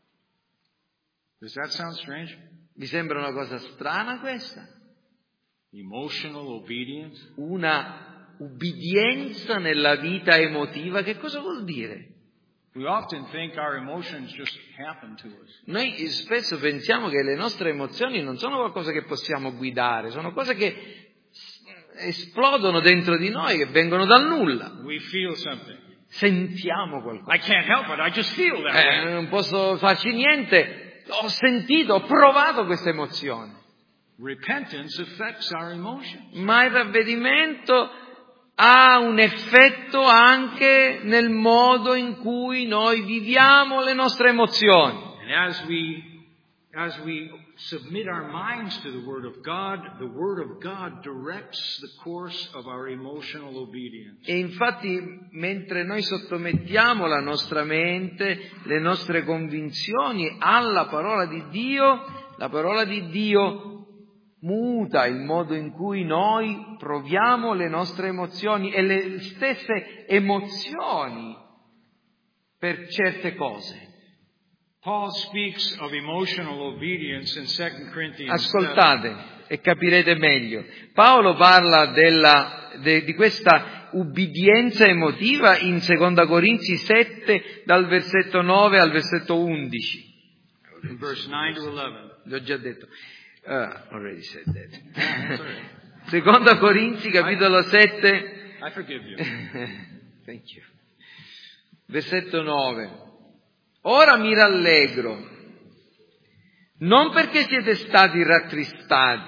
Does that sound strange? Vi sembra una cosa strana questa? Emotional obedience. Una ubbidienza nella vita emotiva. Che cosa vuol dire? We often think our emotions just happen to us. Noi spesso pensiamo che le nostre emozioni non sono qualcosa che possiamo guidare, sono cose che esplodono dentro di noi, che vengono dal nulla. We feel something. Sentiamo qualcosa. I can't help it, I just feel that Eh, way. non posso farci niente, ho sentito, ho provato questa emozione. Repentance affects our emotions. Ma il ravvedimento ha un effetto anche nel modo in cui noi viviamo le nostre emozioni. And as we as we submit our minds to the Word of God, the Word of God directs the course of our emotional obedience. E infatti, mentre noi sottomettiamo la nostra mente, le nostre convinzioni alla parola di Dio, la parola di Dio muta il modo in cui noi proviamo le nostre emozioni e le stesse emozioni per certe cose. Paul speaks of emotional obedience in Second Corinthians. Ascoltate e capirete meglio. Paolo parla della, de, di questa ubbidienza emotiva in Seconda Corinzi sette, dal versetto nove al versetto undici. In verse nine to eleven. L'ho già detto. Uh, already said that. Seconda Corinzi, capitolo sette. I forgive you. Thank you. Versetto nove. Ora mi rallegro, non perché siete stati rattristati,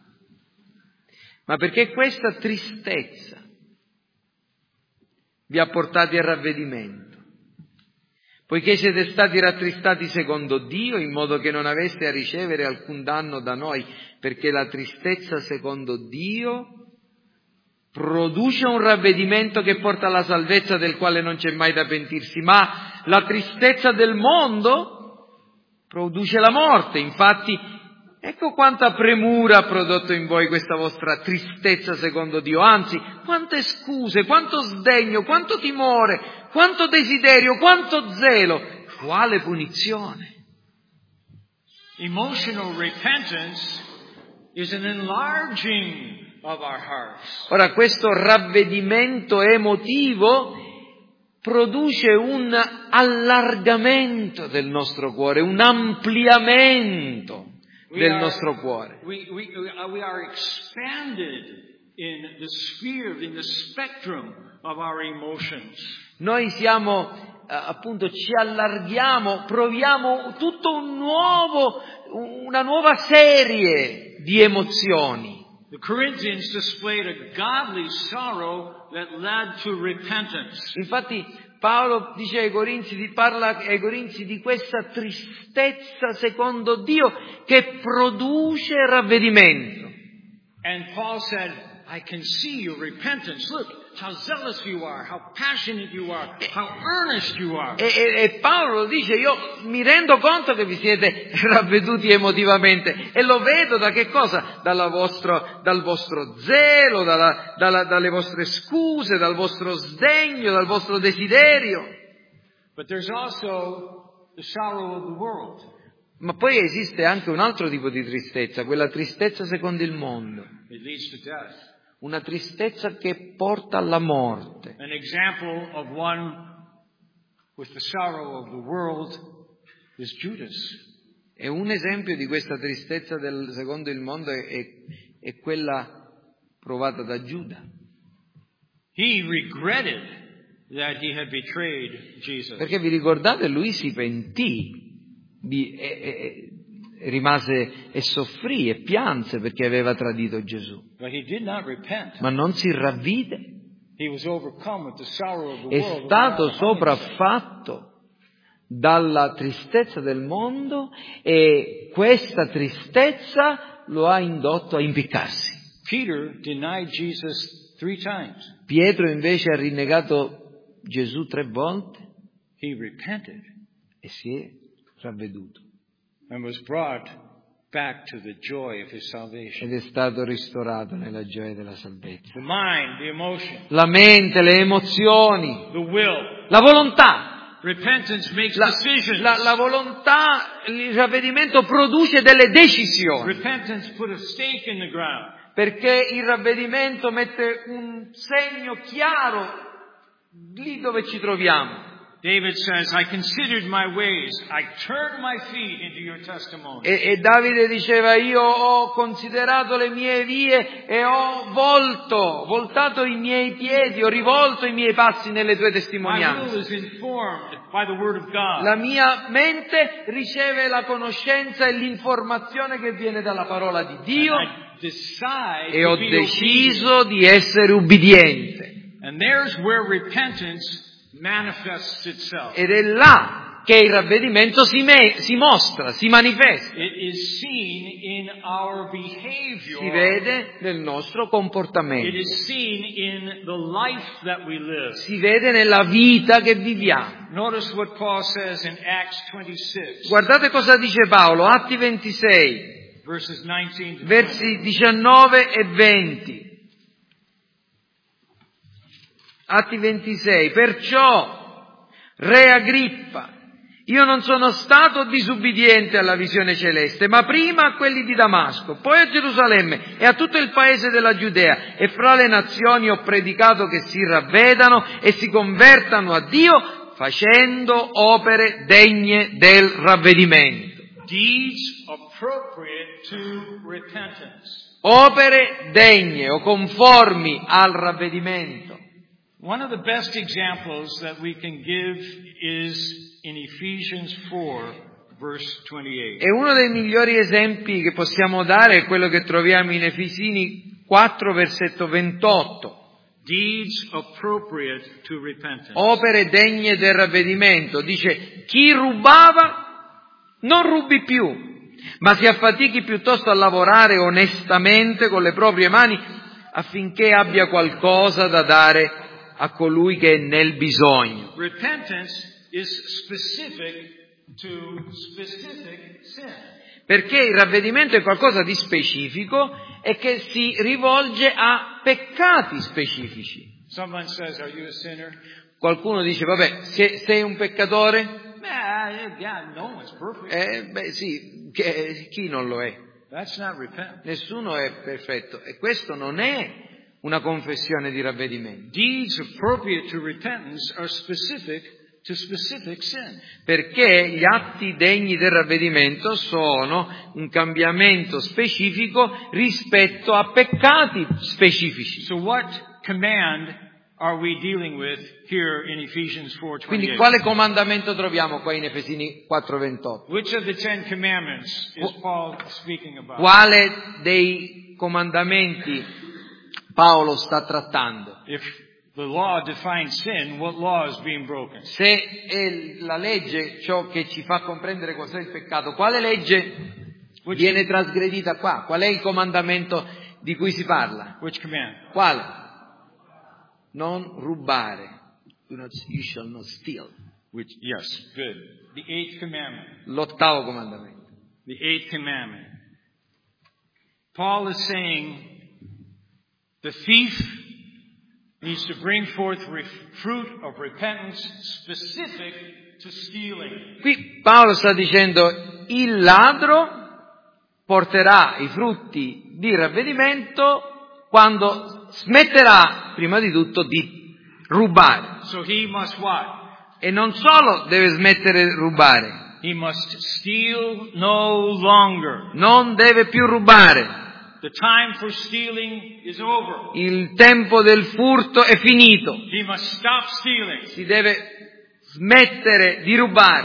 ma perché questa tristezza vi ha portati al ravvedimento. Poiché siete stati rattristati secondo Dio, in modo che non aveste a ricevere alcun danno da noi, perché la tristezza secondo Dio produce un ravvedimento che porta alla salvezza, del quale non c'è mai da pentirsi, ma la tristezza del mondo produce la morte. Infatti, ecco quanta premura ha prodotto in voi questa vostra tristezza secondo Dio, anzi, quante scuse, quanto sdegno, quanto timore, quanto desiderio, quanto zelo, quale punizione. Emotional repentance is an enlarging of our hearts. Ora, questo ravvedimento emotivo produce un allargamento del nostro cuore, un ampliamento del nostro cuore. We, we, we are expanded in the sphere, in the spectrum of our emotions. Noi siamo, appunto, ci allarghiamo, proviamo tutto un nuovo, una nuova serie di emozioni. The Corinthians displayed a godly sorrow that led to repentance. Infatti Paolo dice ai Corinzi, parla ai Corinzi di questa tristezza secondo Dio che produce ravvedimento. And Paul said, I can see your repentance. Look how zealous you are, how passionate you are, how earnest you are. E, e, e Paolo dice, io mi rendo conto che vi siete ravveduti emotivamente e lo vedo da che cosa? Dalla vostro, dal vostro zelo, dalla, dalla, dalle vostre scuse, dal vostro sdegno, dal vostro desiderio. But there's also the sorrow of the world. Ma poi esiste anche un altro tipo di tristezza, quella tristezza secondo il mondo. It leads to death. Una tristezza che porta alla morte. An example of one with the sorrow of the world is Judas. E un esempio di questa tristezza del, secondo il mondo è, è, è quella provata da Giuda. He regretted that he had betrayed Jesus. Perché vi ricordate, lui si pentì, di, e, e, rimase e soffrì e pianse perché aveva tradito Gesù. But he did not repent. Ma non si ravvide. He was overcome with the sorrow of the È world. stato sopraffatto dalla tristezza del mondo e questa tristezza lo ha indotto a impiccarsi. Peter denied Jesus three times. Pietro invece ha rinnegato Gesù tre volte. He repented. E si è ravveduto. And was brought back to the joy of his salvation. Ed è stato ristorato nella gioia della salvezza. The mind, the emotion. La mente, le emozioni, The will. la volontà. Repentance makes La, decisions. la, la volontà, il ravvedimento produce delle decisioni. Repentance put a stake in the ground. perché il ravvedimento mette un segno chiaro lì dove ci troviamo. David says, I considered my ways. I turned my feet into your testimony. E, e Davide diceva, io ho considerato le mie vie e ho volto, voltato i miei piedi, ho rivolto i miei passi nelle tue My will testimonianze. is informed by the word of God. La mia mente riceve la conoscenza e l'informazione che viene dalla parola di Dio And I decide e to ho be deciso di essere ubbidiente. obedient. And there's where repentance manifests itself. Ed è là che il ravvedimento si, me- si mostra, si manifesta, It is seen in our behavior. si vede nel nostro It comportamento, is seen in the life that we live. si vede nella vita che viviamo. Notice what Paul says in Acts twenty-six, Guardate cosa dice Paolo, Atti ventisei, verses nineteen to twenty. versi diciannove e venti. Atti ventisei, perciò, Re Agrippa, io non sono stato disubbidiente alla visione celeste, ma prima a quelli di Damasco, poi a Gerusalemme e a tutto il paese della Giudea, e fra le nazioni ho predicato che si ravvedano e si convertano a Dio, facendo opere degne del ravvedimento. Deeds appropriate to repentance. Opere degne o conformi al ravvedimento. One of the best examples that we can give is in Ephesians four, verse twenty-eight. E uno dei migliori esempi che possiamo dare è quello che troviamo in Efesini quattro, versetto ventotto. Deeds appropriate to repentance. Opere degne del ravvedimento. Dice, chi rubava non rubi più, ma si affatichi piuttosto a lavorare onestamente con le proprie mani affinché abbia qualcosa da dare a colui che è nel bisogno. Repentance is specific to specific sin. Perché il ravvedimento è qualcosa di specifico e che si rivolge a peccati specifici. Someone says, are you a sinner? Qualcuno dice, vabbè, se, sei un peccatore? Nah, yeah, no one's perfect. Eh, beh sì, che, chi non lo è? That's not repentance. Nessuno è perfetto. E questo non è una confessione di ravvedimento. Deeds appropriate to repentance are specific to specific sin. Perché gli atti degni del ravvedimento sono un cambiamento specifico rispetto a peccati specifici. So what command are we dealing with here in Ephesians four Quindi twenty-eight? quale comandamento troviamo qua in Efesini quattro ventotto? Which of the Ten Commandments is Paul speaking about? Quale dei comandamenti Paolo sta trattando? If the law defines sin, what law is being broken? Se è la legge ciò che ci fa comprendere cos'è il peccato, quale legge Which, viene trasgredita qua? Qual è il comandamento di cui si parla? which command? Quale? Non rubare. Do not, you shall not steal. Which, yes, good. The eighth commandment. L'ottavo comandamento. The eighth commandment. Paul is saying the thief needs to bring forth re- fruit of repentance specific to stealing. Qui Paolo sta dicendo il ladro porterà i frutti di ravvedimento quando smetterà prima di tutto di rubare. So he must what? E non solo deve smettere di rubare, He must steal no longer. non deve più rubare. The time for stealing is over. Il tempo del furto è finito. He must stop stealing. Si deve smettere di rubare.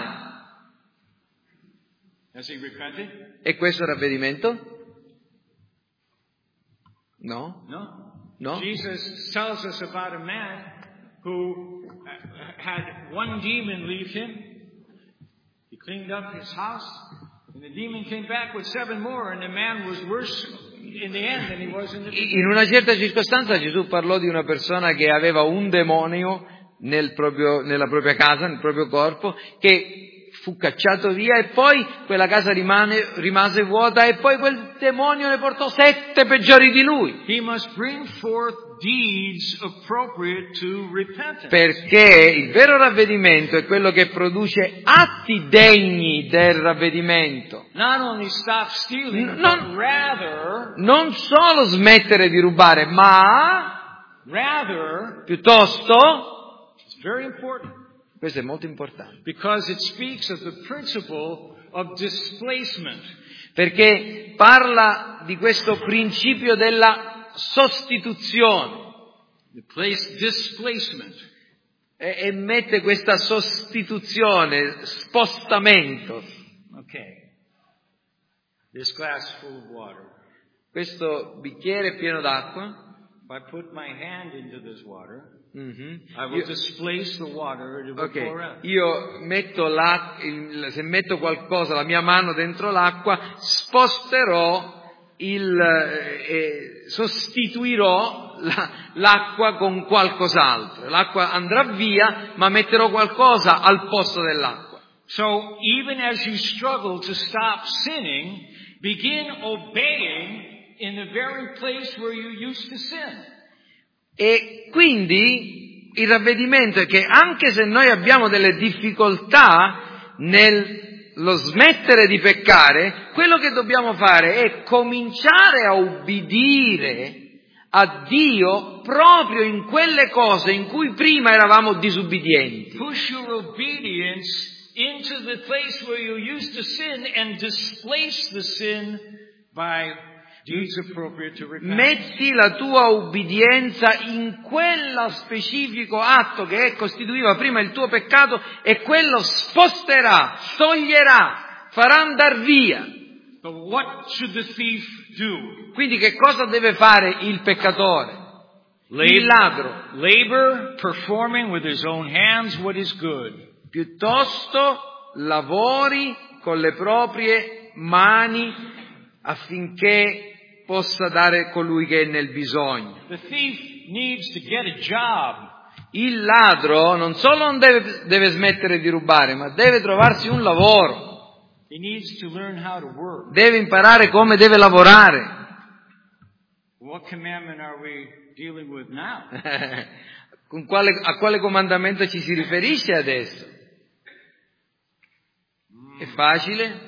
Has he repented? E questo è il ravvedimento? No? No. No? Jesus tells us about a man who had one demon leave him. He cleaned up his house, and the demon came back with seven more, and the man was worse in the end than he was in the beginning. In una certa circostanza Gesù parlò di una persona che aveva un demonio nel proprio, nella propria casa, nel proprio corpo, che fu cacciato via e poi quella casa rimane, rimase vuota e poi quel demonio ne portò sette peggiori di lui. He must bring forth deeds appropriate to repentance. Perché il vero ravvedimento è quello che produce atti degni del ravvedimento. Not only stop stealing, Non- but rather, Non solo smettere di rubare, ma rather, piuttosto, it's very important questo è molto importante, because it speaks of the principle of displacement. perché parla di questo principio della sostituzione The place displacement. e, e mette questa sostituzione, spostamento. Okay. This glass full of water. Questo bicchiere pieno d'acqua. If I put my hand into this water, Mhm. I will Io- displace the water and it will pour Ok, out. io metto l'acqua, se metto qualcosa, la mia mano dentro l'acqua, sposterò il, eh, sostituirò la- l'acqua con qualcos'altro. L'acqua andrà via, ma metterò qualcosa al posto dell'acqua. So even as you struggle to stop sinning, begin obeying in the very place where you used to sin. E quindi il ravvedimento è che anche se noi abbiamo delle difficoltà nello smettere di peccare, quello che dobbiamo fare è cominciare a ubbidire a Dio proprio in quelle cose in cui prima eravamo disubbidienti. Push your obedience into the place where you used to sin and displace the sin by deeds appropriate to repentance. Metti la tua ubbidienza in quello specifico atto che costituiva prima il tuo peccato e quello sposterà, toglierà, farà andar via. But what should the thief do? Quindi che cosa deve fare il peccatore? Il ladro. Labor, performing with his own hands what is good. Piuttosto lavori con le proprie mani affinché possa dare colui che è nel bisogno. The thief needs to get a job. Il ladro non solo non deve, deve smettere di rubare, ma deve trovarsi un lavoro. He needs to learn how to work. Deve imparare come deve lavorare. What commandment are we dealing with now? Con quale, a quale comandamento ci si riferisce adesso? È facile?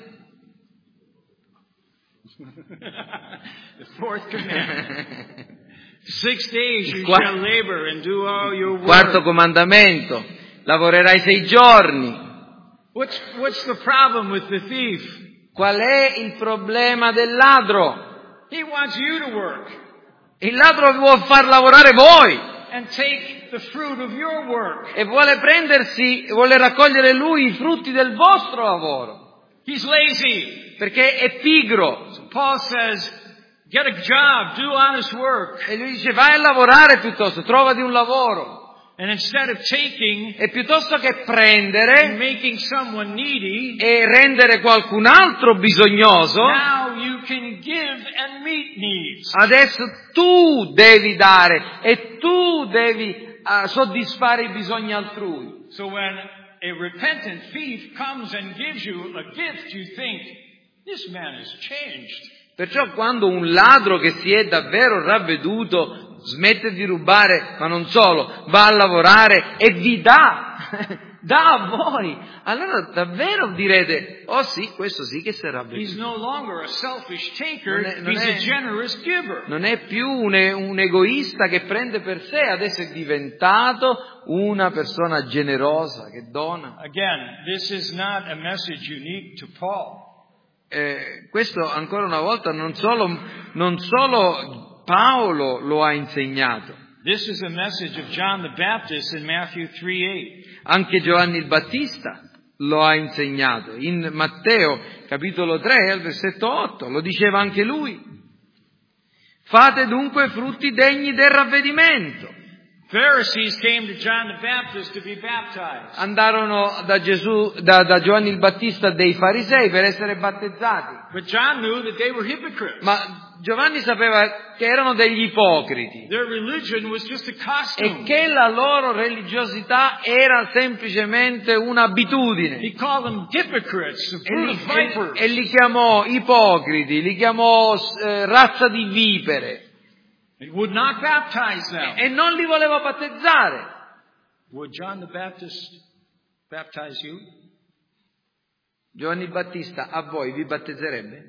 The fourth commandment. Six days you Il qua- shall labor and do all your work. Quarto comandamento, lavorerai sei giorni. What's, what's the problem with the thief? Qual è il problema del ladro? He wants you to work Il ladro vuole far lavorare voi and take the fruit of your work. e vuole prendersi, vuole raccogliere lui i frutti del vostro lavoro, He's lazy. perché è pigro. So Paul says, get a job, do honest work. E lui dice vai a lavorare piuttosto, trovati un lavoro. And instead of taking E piuttosto che and prendere making someone needy, e rendere qualcun altro bisognoso, now you can give and meet needs. adesso tu devi dare e tu devi uh, soddisfare i bisogni altrui. So when a repentant thief comes and gives you a gift, you think, this man has changed. Perciò quando un ladro che si è davvero ravveduto smette di rubare, ma non solo, va a lavorare e vi dà, dà a voi, allora davvero direte, oh sì, questo sì che si è ravveduto. He's no longer a selfish taker, Non è- non he's è- a generous giver. Non è più un, e- un egoista che prende per sé, adesso è diventato una persona generosa che dona. Again, this is not a message unique to Paul. Eh, questo ancora una volta non solo, non solo Paolo lo ha insegnato, This is a message of John the Baptist in Matthew three eight. anche Giovanni il Battista lo ha insegnato. In Matteo capitolo tre al versetto otto lo diceva anche lui. Fate dunque frutti degni del ravvedimento. Pharisees came to John the Baptist to be baptized. Andarono da Gesù, da, da Giovanni il Battista dei farisei per essere battezzati. But John knew that they were hypocrites. Ma Giovanni sapeva che erano degli ipocriti Their religion was just a costume. e che la loro religiosità era semplicemente un'abitudine. He called them hypocrites, the E brood li, of vipers. e- e li chiamò ipocriti, li chiamò eh, razza di vipere He would not baptize them. e non li voleva battezzare. Would John the Baptist baptize you? Giovanni Battista a voi vi battezzerebbe?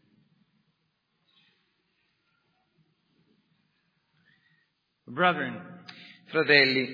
Brethren, Fratelli,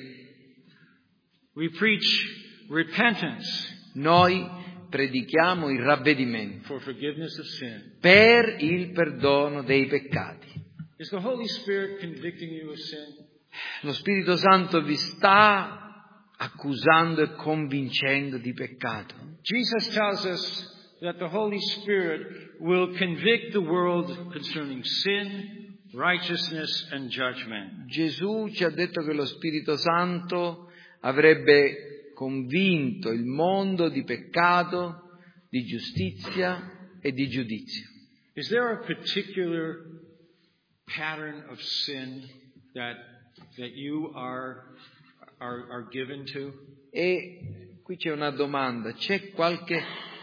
we preach repentance noi predichiamo il ravvedimento for forgiveness of sin. per il perdono dei peccati. Is the Holy Spirit convicting you of sin? Lo Spirito Santo vi sta accusando e convincendo di peccato. Jesus tells us that the Holy Spirit will convict the world concerning sin, righteousness, and judgment. Gesù ci ha detto che lo Spirito Santo avrebbe convinto il mondo di peccato, di giustizia e di giudizio. Is there a particular pattern of sin that that you are are, are given to? E qui c'è una domanda, c'è qualche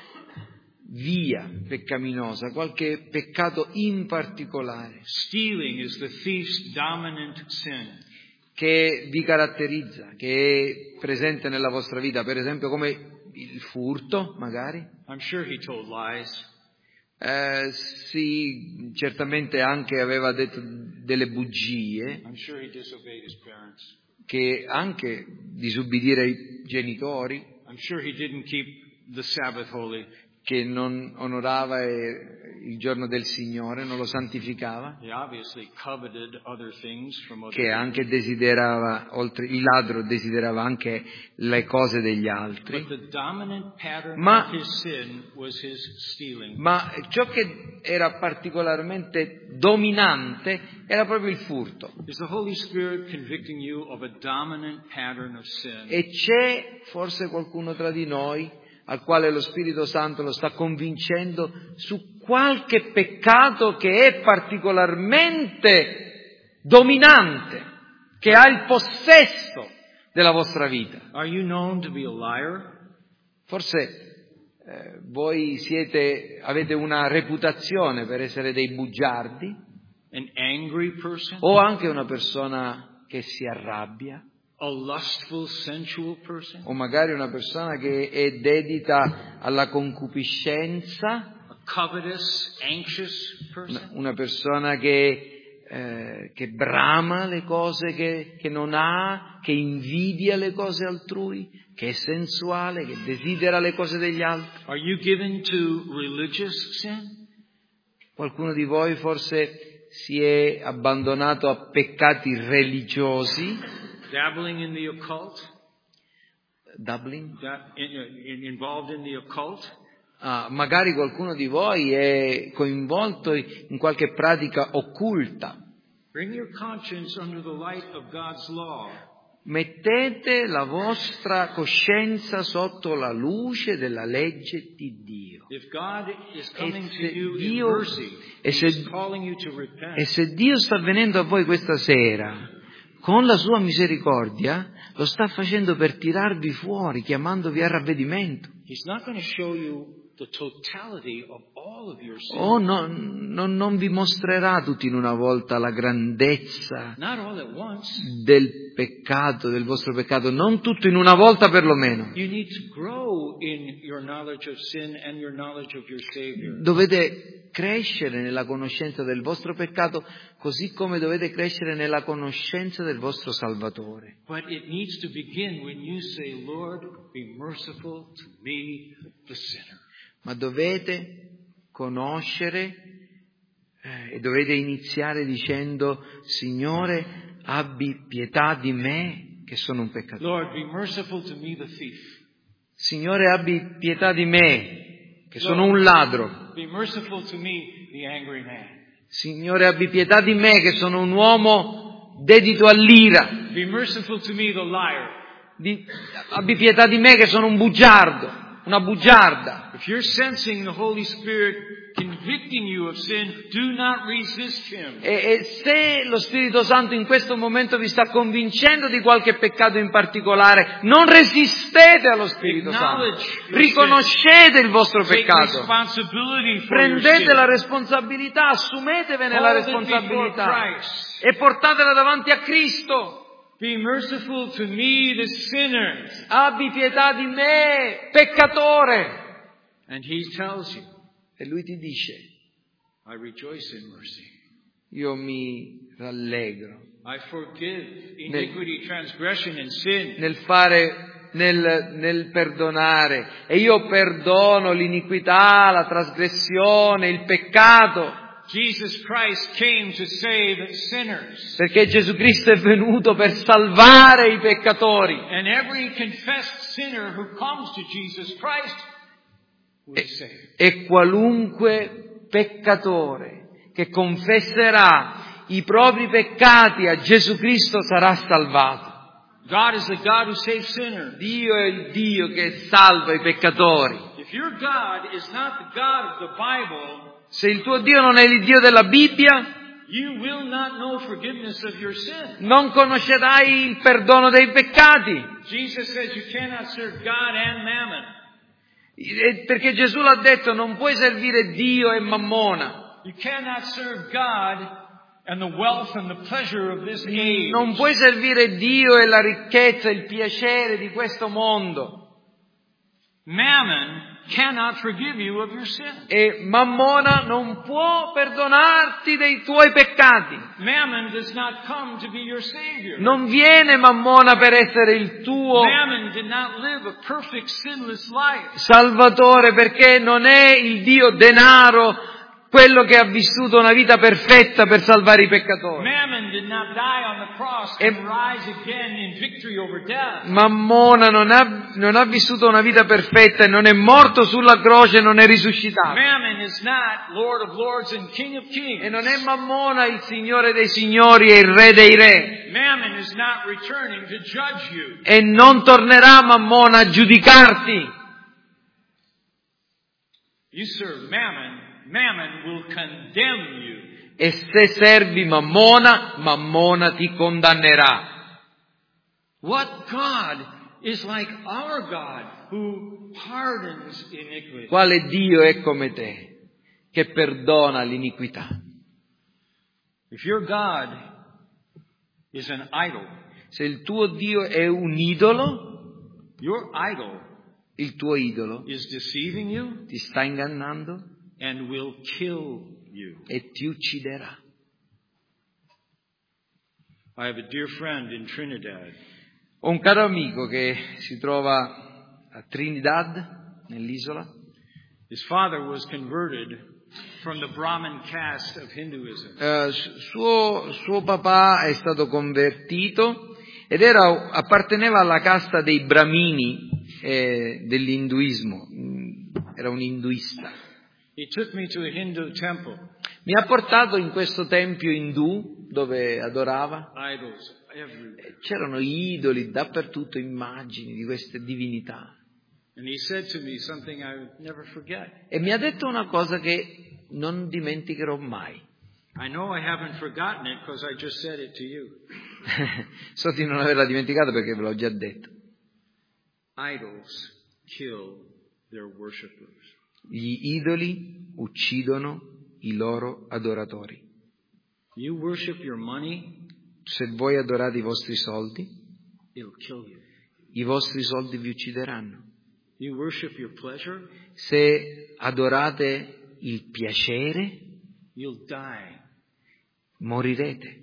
via peccaminosa, qualche peccato in particolare Stealing is the thief's dominant sin. che vi caratterizza, che è presente nella vostra vita, per esempio come il furto, magari? I'm sure he told lies. Eh, sì, certamente anche aveva detto delle bugie, I'm sure he disobeyed his parents. che anche disubbidire i genitori, I'm sure he didn't keep the Sabbath holy. che non onorava eh, il giorno del Signore, non lo santificava, He obviously coveted other things from other che anche people. desiderava, oltre il ladro desiderava anche le cose degli But altri. the dominant pattern Ma- of his sin was his stealing. Ma ciò che era particolarmente dominante era proprio il furto. Is the Holy Spirit convicting you of a dominant pattern of sin? E c'è forse qualcuno tra di noi al quale lo Spirito Santo lo sta convincendo su qualche peccato che è particolarmente dominante, che ha il possesso della vostra vita. Are you known to be a liar? Forse eh, voi siete, avete una reputazione per essere dei bugiardi, An angry person? o anche una persona che si arrabbia, A lustful, sensual person? o magari una persona che è dedita alla concupiscenza, A covetous, anxious person? una persona che, eh, che brama le cose che, che non ha, che invidia le cose altrui, che è sensuale, che desidera le cose degli altri. Are you given to religious sin? Qualcuno di voi forse si è abbandonato a peccati religiosi, Dabbling in the occult? Dublin. That, in, in, involved in the occult? Ah, magari qualcuno di voi è coinvolto in qualche pratica occulta. Bring your conscience under the light of God's law. Mettete la vostra coscienza sotto la luce della legge di Dio. If God is E coming to se you in Dio, mercy, e He's se, calling you to repent. e se Dio sta venendo a voi questa sera con la sua misericordia, lo sta facendo per tirarvi fuori, chiamandovi a ravvedimento. He's not going to show you the totality of all of your sin. O no, no, non vi mostrerà tutti in una volta la grandezza Not all at once. del peccato, del vostro peccato, non tutto in una volta perlomeno. You need to grow in your knowledge of sin and your knowledge of your Savior. Dovete crescere nella conoscenza del vostro peccato, così come dovete crescere nella conoscenza del vostro Salvatore. But it needs to begin when you say, Lord, be merciful to me, the sinner. Ma dovete conoscere eh, e dovete iniziare dicendo: Signore, abbi pietà di me, che sono un peccatore. Lord, be merciful to me, the thief. Signore, abbi pietà di me, che sono un ladro. Be merciful to me, the angry man. Signore, abbi pietà di me, che sono un uomo dedito all'ira. Be merciful to me, the liar. Di, abbi pietà di me, che sono un bugiardo. una bugiarda. If you're sensing the Holy Spirit convicting you of sin, do not resist Him. E, e se lo Spirito Santo in questo momento vi sta convincendo di qualche peccato in particolare, non resistete allo Spirito Santo. Riconoscete il vostro peccato. Prendete la responsabilità, assumetevene la responsabilità e portatela davanti a Cristo. Be merciful to me, the sinner. Abbi pietà di me, peccatore. And He tells you, e Lui ti dice, I rejoice in mercy. Io mi rallegro. I forgive iniquity, nel, transgression and sin. Nel fare, nel, nel perdonare. E io perdono l'iniquità, la trasgressione, il peccato. Jesus Christ came to save sinners. Perché Gesù Cristo è venuto per salvare i peccatori. And every confessed sinner who comes to Jesus Christ will be saved. E qualunque peccatore che confesserà i propri peccati a Gesù Cristo sarà salvato. God is the God who saves sinners. Dio è il Dio che salva i peccatori. If your God is not the God of the Bible, se il tuo Dio non è il Dio della Bibbia, you will not know forgiveness of your sin. Non conoscerai il perdono dei peccati. Jesus says you cannot serve God and mammon. Perché Gesù l'ha detto, non puoi servire Dio e Mammona. You cannot serve God and the wealth and the pleasure of this age. Non puoi servire Dio e la ricchezza e il piacere di questo mondo. Mammon cannot forgive you of your sin. E Mammona non può perdonarti dei tuoi peccati. Mammon does not come to be your savior. Non viene Mammona per essere il tuo Mammon did not live a perfect sinless life. Salvatore, perché non è il Dio denaro quello che ha vissuto una vita perfetta per salvare i peccatori. Mammon did not die on the cross and rise again in victory over death. Mammona non ha, non ha vissuto una vita perfetta e non è morto sulla croce e non è risuscitato. Mammon is not Lord of Lords and King of Kings. E non è Mammona il Signore dei Signori e il Re dei Re. Mammon is not returning to judge you. E non tornerà Mammona a giudicarti. You serve Mammon. Mammon will condemn you. E se servi Mammona, Mammona ti condannerà. What God is like our God who pardons iniquity? Quale Dio è come te, che perdona l'iniquità? If your God is an idol, se il tuo Dio è un idolo, your idol il tuo idolo is deceiving you, ti sta ingannando and will kill you. E ti ucciderà. I have a dear friend in Trinidad. Ho un caro amico che si trova a Trinidad, nell'isola. His father was converted from the Brahmin caste of Hinduism. Uh, suo, suo papà è stato convertito ed era, apparteneva alla casta dei Brahmini eh, dell'induismo. Era un induista. He took me to a Hindu temple. Mi ha portato in questo tempio indù dove adorava. Idols everywhere. C'erano idoli dappertutto, immagini di queste divinità. And he said to me something I would never forget. E mi ha detto una cosa che non dimenticherò mai. I know I haven't forgotten it because I just said it to you. So di non averla dimenticata perché ve l'ho già detto. Idols kill their worshipers. Gli idoli uccidono i loro adoratori. You worship your money, se voi adorate i vostri soldi, it'll kill you. I vostri soldi vi uccideranno. You worship your pleasure, se adorate il piacere, you'll die. Morirete.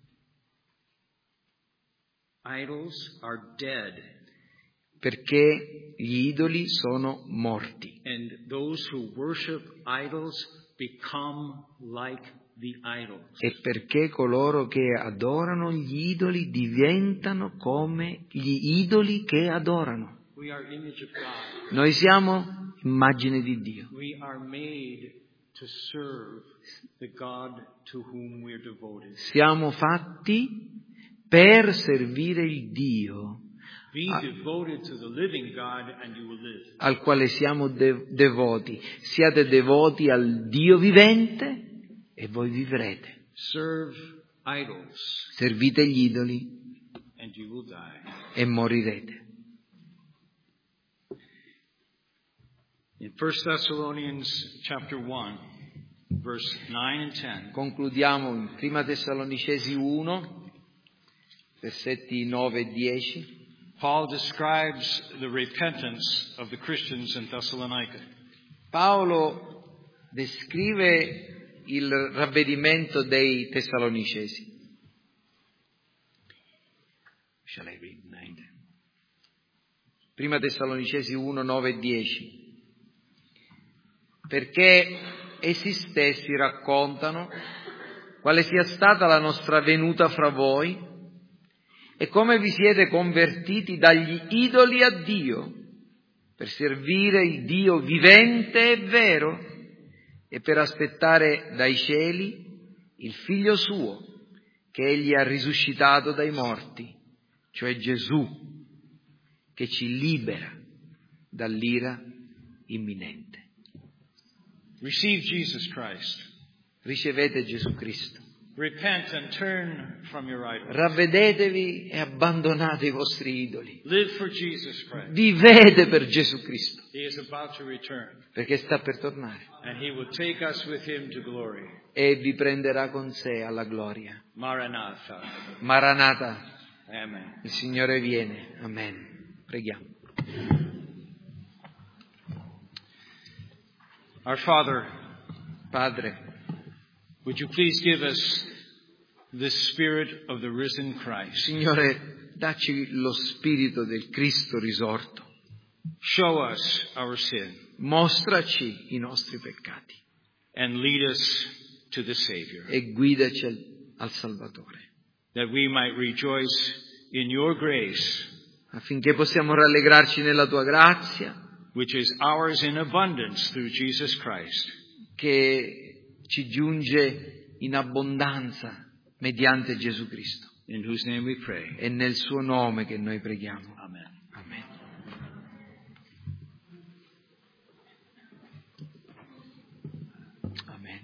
Idols are dead. Perché gli idoli sono morti. And those who worship idols become like the idols. E perché coloro che adorano gli idoli diventano come gli idoli che adorano. We are image of God. Noi siamo immagine di Dio. We are made to serve the God to whom we are devoted. Siamo fatti per servire il Dio Be devoted to the living God and you will live. al quale siamo de- devoti. Siate devoti al Dio vivente e voi vivrete. Serve idols Servite gli idoli and you will die. e morirete. In First Thessalonians chapter one, verse nine and ten. Concludiamo in Prima Tessalonicesi uno, versetti nove e dieci. Paul describes the repentance of the Christians in Thessalonica. Paolo descrive il ravvedimento dei Tessalonicesi. Shall I read nine? Prima Tessalonicesi uno, nove e dieci. Perché essi stessi raccontano quale sia stata la nostra venuta fra voi e come vi siete convertiti dagli idoli a Dio per servire il Dio vivente e vero e per aspettare dai cieli il Figlio suo che Egli ha risuscitato dai morti, cioè Gesù, che ci libera dall'ira imminente. Receive Jesus Christ. Ricevete Gesù Cristo. Repent and turn from your idols. Ravvedetevi e abbandonate i vostri idoli. Live for Jesus Christ. Vivete per Gesù Cristo, He is about to return, perché sta per tornare and he will take us with him to glory. e vi prenderà con sé alla gloria. Maranatha. Maranatha, Amen. il Signore viene. Amen. Preghiamo. Our Father, Padre, would you please give us the Spirit of the risen Christ? Signore, dacci lo spirito del Cristo risorto. Show us our sin Mostraci i nostri peccati and lead us to the Savior, e guidaci al, al Salvatore, that we might rejoice in your grace, affinché possiamo rallegrarci nella tua grazia, which is ours in abundance through Jesus Christ. che ci giunge in abbondanza mediante Gesù Cristo. In whose name we pray. È nel suo nome che noi preghiamo. Amen.